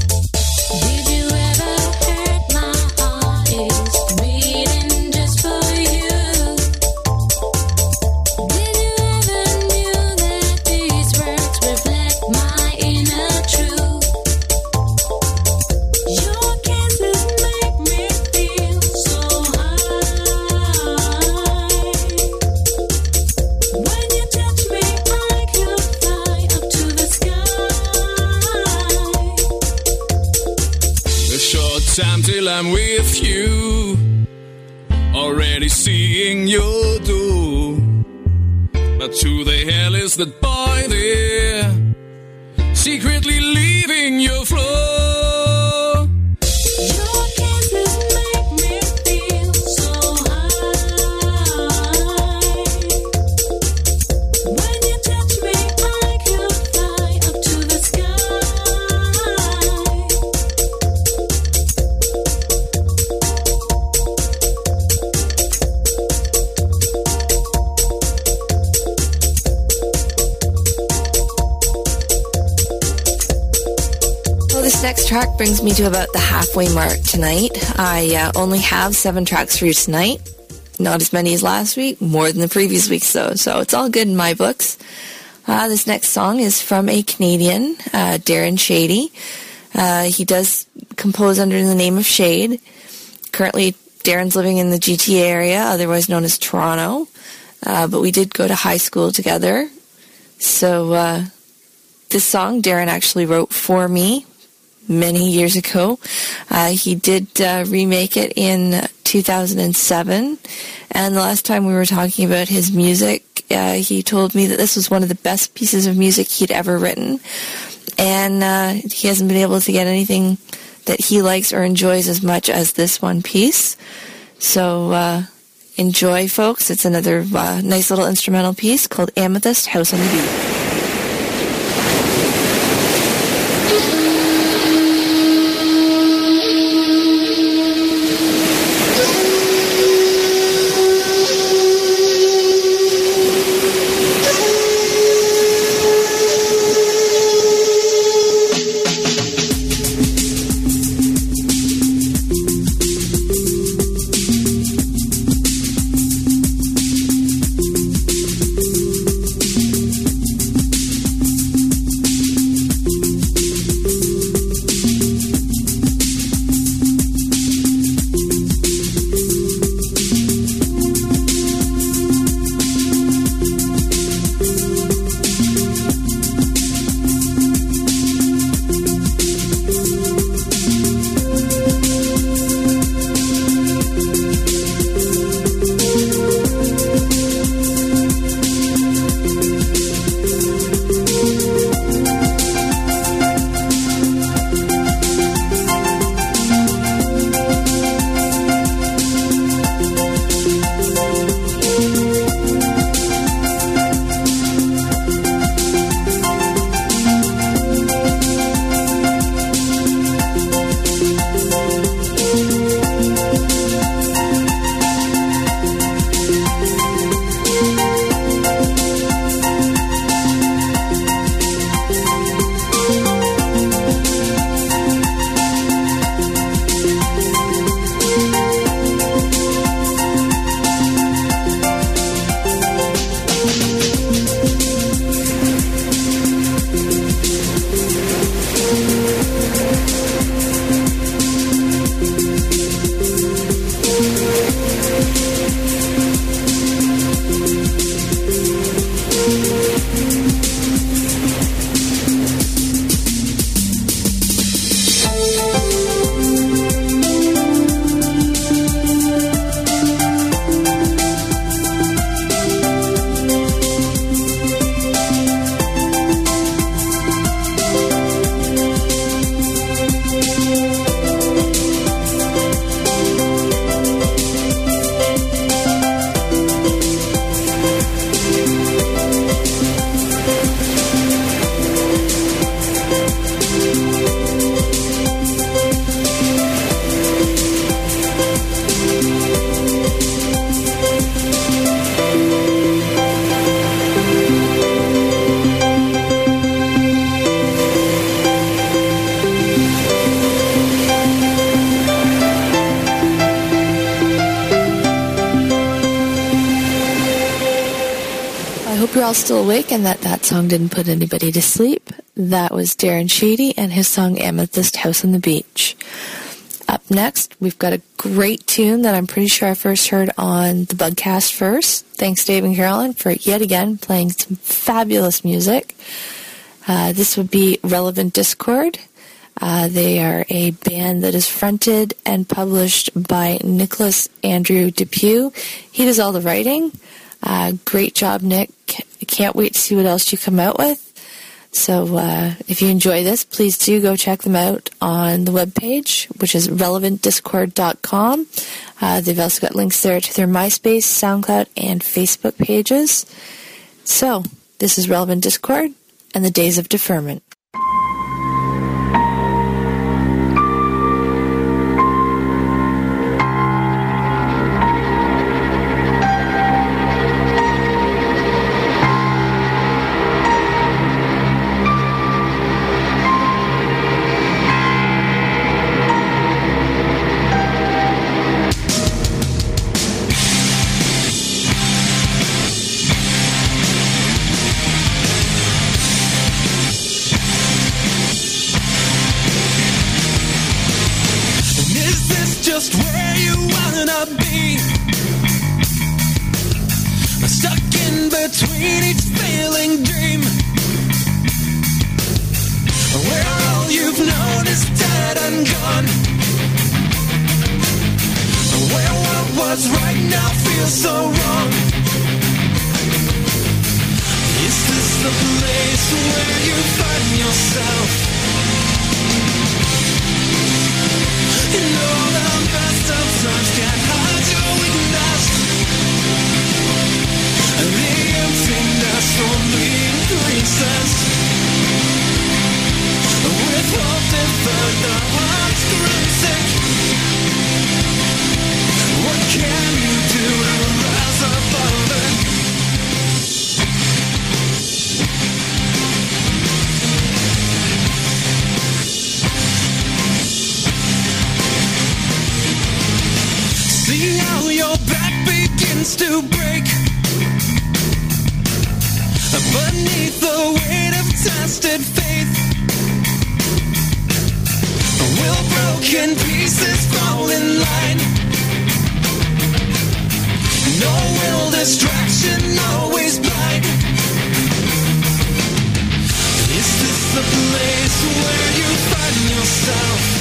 time till I'm with you. Already seeing your door. But who the hell is that boy there? Secretly leaving your floor. Your kisses make me feel so high. When you touch me, I could fly up to the sky. Well, this next track brings me to about the halfway mark tonight. I uh, only have seven tracks for you tonight. Not as many as last week, more than the previous weeks though, so it's all good in my books. Uh, this next song is from a Canadian, uh, Darren Shady. Uh, he does compose under the name of Shade. Currently, Darren's living in the G T A area, otherwise known as Toronto. Uh, but we did go to high school together. So uh, this song Darren actually wrote for me many years ago. Uh, he did uh, remake it in two thousand seven. And the last time we were talking about his music, uh, he told me that this was one of the best pieces of music he'd ever written. And uh, he hasn't been able to get anything that he likes or enjoys as much as this one piece. So uh, enjoy, folks. It's another uh, nice little instrumental piece called Amethyst House on the Beach. You're all still awake and that that song didn't put anybody to sleep. That was Darren Shady and his song Amethyst House on the Beach. Up next, we've got a great tune that I'm pretty sure I first heard on the Bugcast first. Thanks, Dave and Carolyn, for yet again playing some fabulous music. Uh, this would be Relevant Discord. Uh, they are a band that is fronted and published by Nicholas Andrew Depew. He does all the writing. Uh, great job, Nick. Can't wait to see what else you come out with. So uh, if you enjoy this, please do go check them out on the webpage, which is relevant discord dot com. Uh, they've also got links there to their MySpace, SoundCloud, and Facebook pages. So this is Relevant Discord and the Days of Deferment. Just where you wanna be, stuck in between each failing dream, where all you've known is dead and gone, where what was right now feels so wrong. Is this the place where you find yourself? You know the best of times can't hide your weakness. The emptiness only increases. With hope deferred, the heart's grown sick. What can you do to rise above it? See how your back begins to break beneath the weight of tested faith. Will broken pieces fall in line? No will distraction always blind? Is this the place where you find yourself?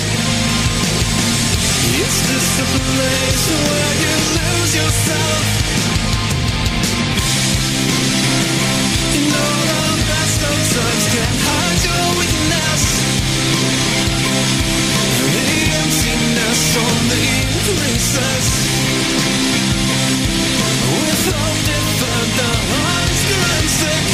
Is this the place where you lose yourself? You know the best of times can't hide your weakness. The emptiness only increases. With hope deferred, the heart's grown sick.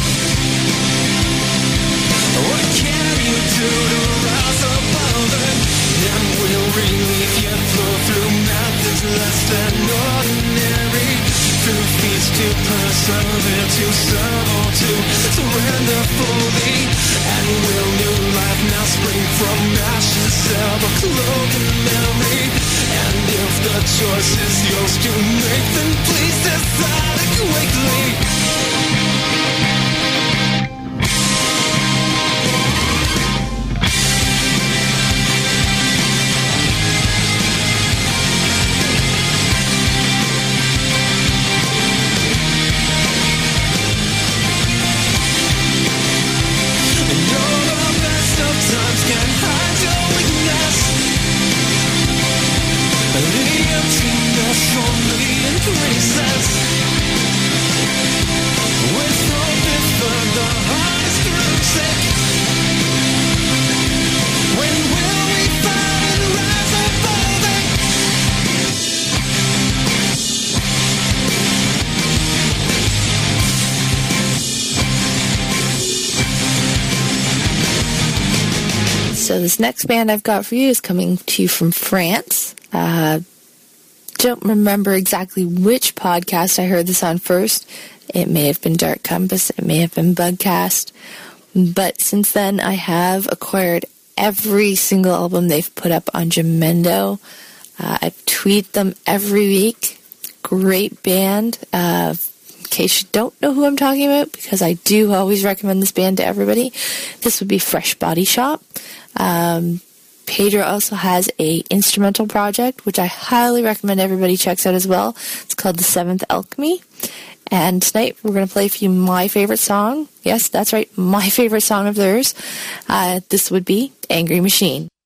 What can you do to rise above it? And will relief yet flow through methods less than ordinary? Through feast to persevere, to serve or to surrender fully. And will new life now spring from ashes, ever cloak in memory? And if the choice is yours to make, then please decide quickly. So this next band I've got for you is coming to you from France. Uh, don't remember exactly which podcast I heard this on first. It may have been Dark Compass. It may have been Bugcast. But since then, I have acquired every single album they've put up on Jamendo. Uh, I tweet them every week. Great band. Uh, in case you don't know who I'm talking about, because I do always recommend this band to everybody, this would be Fresh Body Shop. Um, Pedro also has a instrumental project, which I highly recommend everybody checks out as well. It's called The Seventh Alchemy. And tonight we're going to play for you my favorite song. Yes, that's right, my favorite song of theirs. Uh, this would be Angry Machine.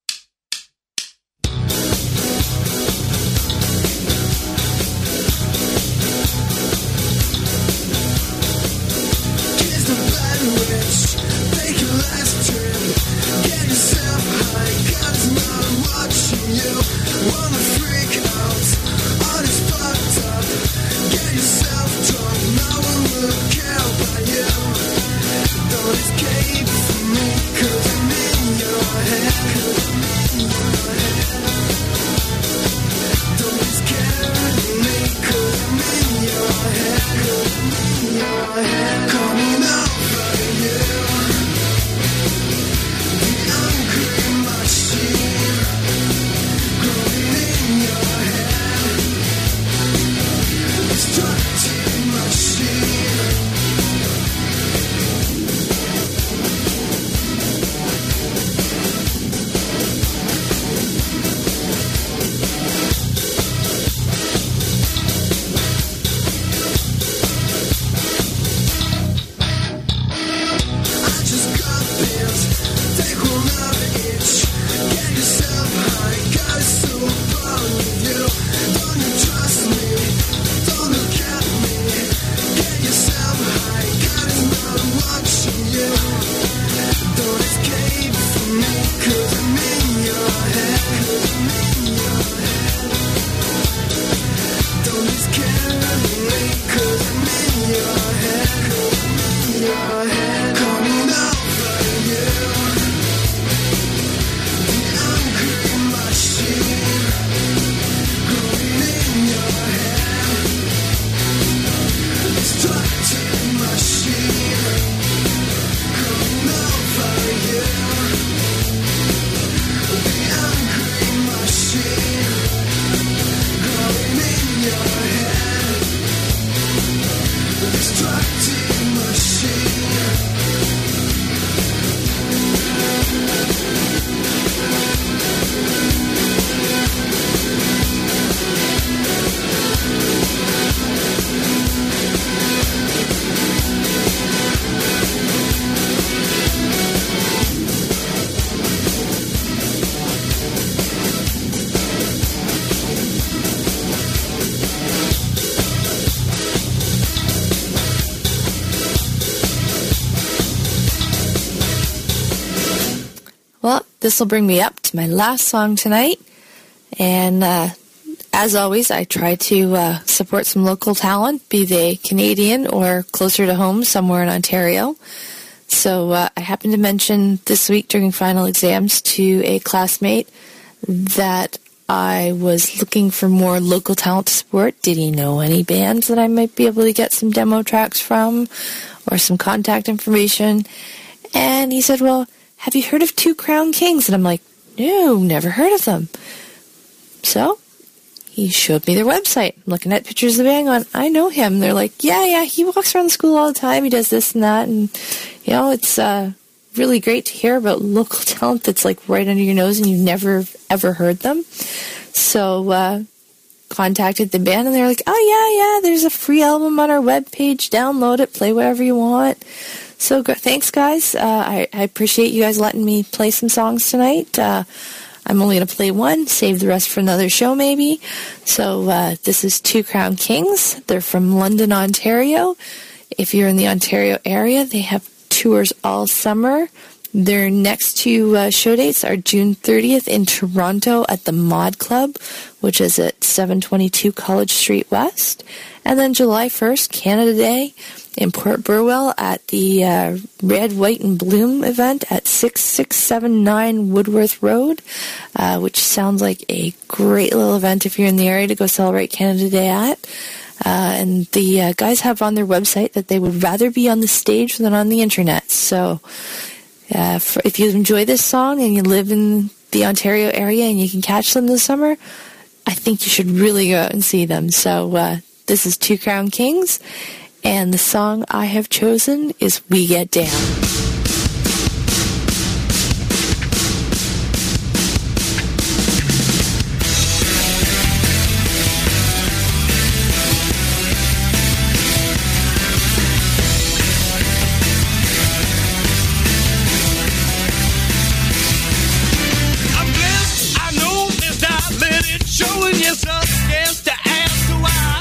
Well, this will bring me up to my last song tonight. And uh, as always, I try to uh, support some local talent, be they Canadian or closer to home, somewhere in Ontario. So uh, I happened to mention this week during final exams to a classmate that I was looking for more local talent to support. Did he know any bands that I might be able to get some demo tracks from or some contact information? And he said, well, have you heard of Two Crown Kings? And I'm like, no, never heard of them. So he showed me their website. I'm looking at pictures of the band going, I know him. They're like, yeah, yeah, he walks around the school all the time. He does this and that. And, you know, it's uh, really great to hear about local talent that's like right under your nose and you've never, ever heard them. So uh, contacted the band and they're like, oh, yeah, yeah, there's a free album on our webpage. Download it, play whatever you want. So thanks, guys. Uh, I, I appreciate you guys letting me play some songs tonight. Uh, I'm only going to play one, save the rest for another show maybe. So uh, this is Two Crown Kings. They're from London, Ontario. If you're in the Ontario area, they have tours all summer. Their next two uh, show dates are June thirtieth in Toronto at the Mod Club, which is at seven twenty-two College Street West. And then July first, Canada Day, in Port Burwell at the uh, Red, White, and Bloom event at six six seven nine Woodworth Road, uh, which sounds like a great little event if you're in the area to go celebrate Canada Day at. Uh, and the uh, guys have on their website that they would rather be on the stage than on the internet. So uh, for, if you enjoy this song and you live in the Ontario area and you can catch them this summer, I think you should really go out and see them. So uh, this is Two Crown Kings. And the song I have chosen is We Get Down. I'm blessed, I know there's not many showing yourself against to ask why.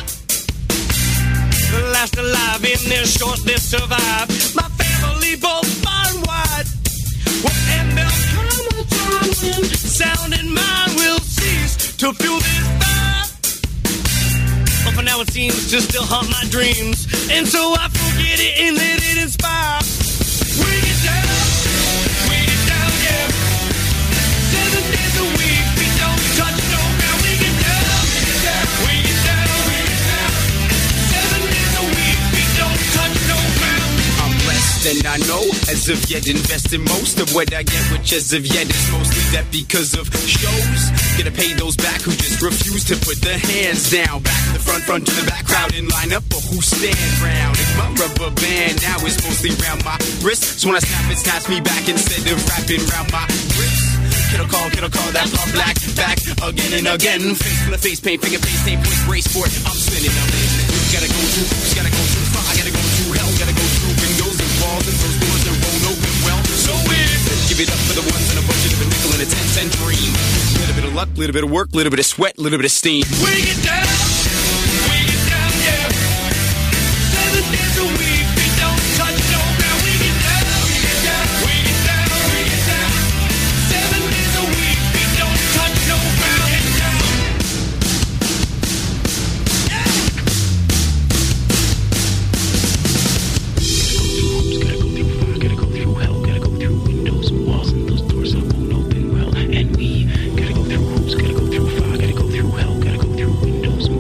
Last alive in their short-lived survive. My family both far and wide. When there'll come a time when sound and mind will cease to fuel this fire. But for now it seems to still haunt my dreams, and so I forget it and let it inspire. We get down, we get down, yeah. Seven days a week, we don't touch no ground. We get down, we get down, we get down, we get down. Seven days a week, we don't touch no ground. I'm blessed and I know as of yet invested most of what I get, which as of yet is mostly that because of shows. Gonna pay those back who just refuse to put their hands down. Back to the front, front to the back, crowd in line up, but who stand round? It's my rubber band, now it's mostly round my wrist. So when I snap, it snaps me back instead of wrapping round my wrist. Kid'll call, kid'll call that pump black back again and again. Face full of face paint, finger face, same point, brace for it. I'm spinning up in. Who's gotta go through, who's gotta go through fire, gotta go through hell, gotta go through windows and walls and those doors that won't open well. So weird. Give it up for the ones in a budget of a nickel and a ten cent dream. Little bit of luck, little bit of work, little bit of sweat, little bit of steam. We get down, we get down, yeah. Seven days a week, we don't touch no ground. We get down, we get down, we get down, we get down. Seven days a week, we don't touch no ground. Get down. Gotta go through fire, gotta go through hell, gotta go through windows and walls and those doors that won't open well. And we gotta go through hoops, gotta go through fire, gotta go through hell, gotta go through windows.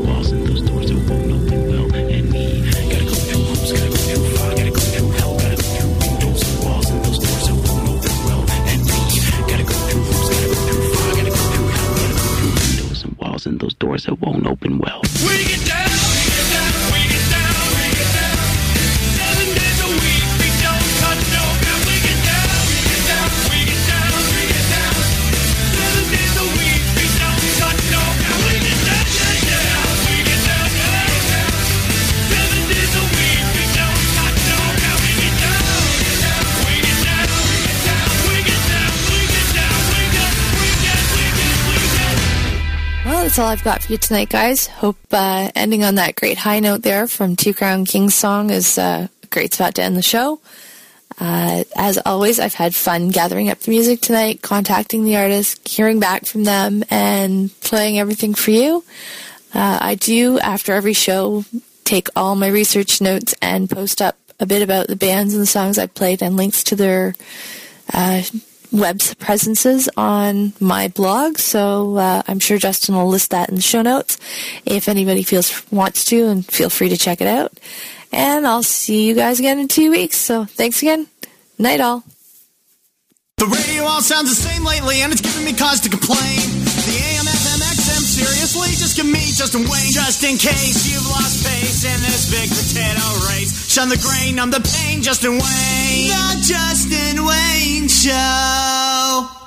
because it won't open well. We get down, we get down, we get down, we get down. Seven days a week, we don't touch no ground. We get down, we get down, we get down, we get down. Seven days a week, we don't touch no ground. We get down, yeah, yeah, we get down, yeah, yeah. Seven days a week, we don't touch no ground. We get down, we get down, we get down, we get down, we get down, we get, we get, we get, we get. Well, that's all I've got for you tonight, guys. Hope uh, ending on that great high note there from Two Crown Kings song is uh, a great spot to end the show. Uh, as always, I've had fun gathering up the music tonight, contacting the artists, hearing back from them, and playing everything for you. Uh, I do, after every show, take all my research notes and post up a bit about the bands and the songs I've played and links to their uh, web presences on my blog, so uh, I'm sure Justin will list that in the show notes if anybody feels wants to, and feel free to check it out. And I'll see you guys again in two weeks, so thanks again. Night all. The radio all sounds the same lately, and it's giving me cause to complain. The A M, F M, X M, seriously, just give me Justin Wayne. Just in case you've lost faith in this big potato race, shun the grain, numb the pain, Justin Wayne. The Justin Wayne Show.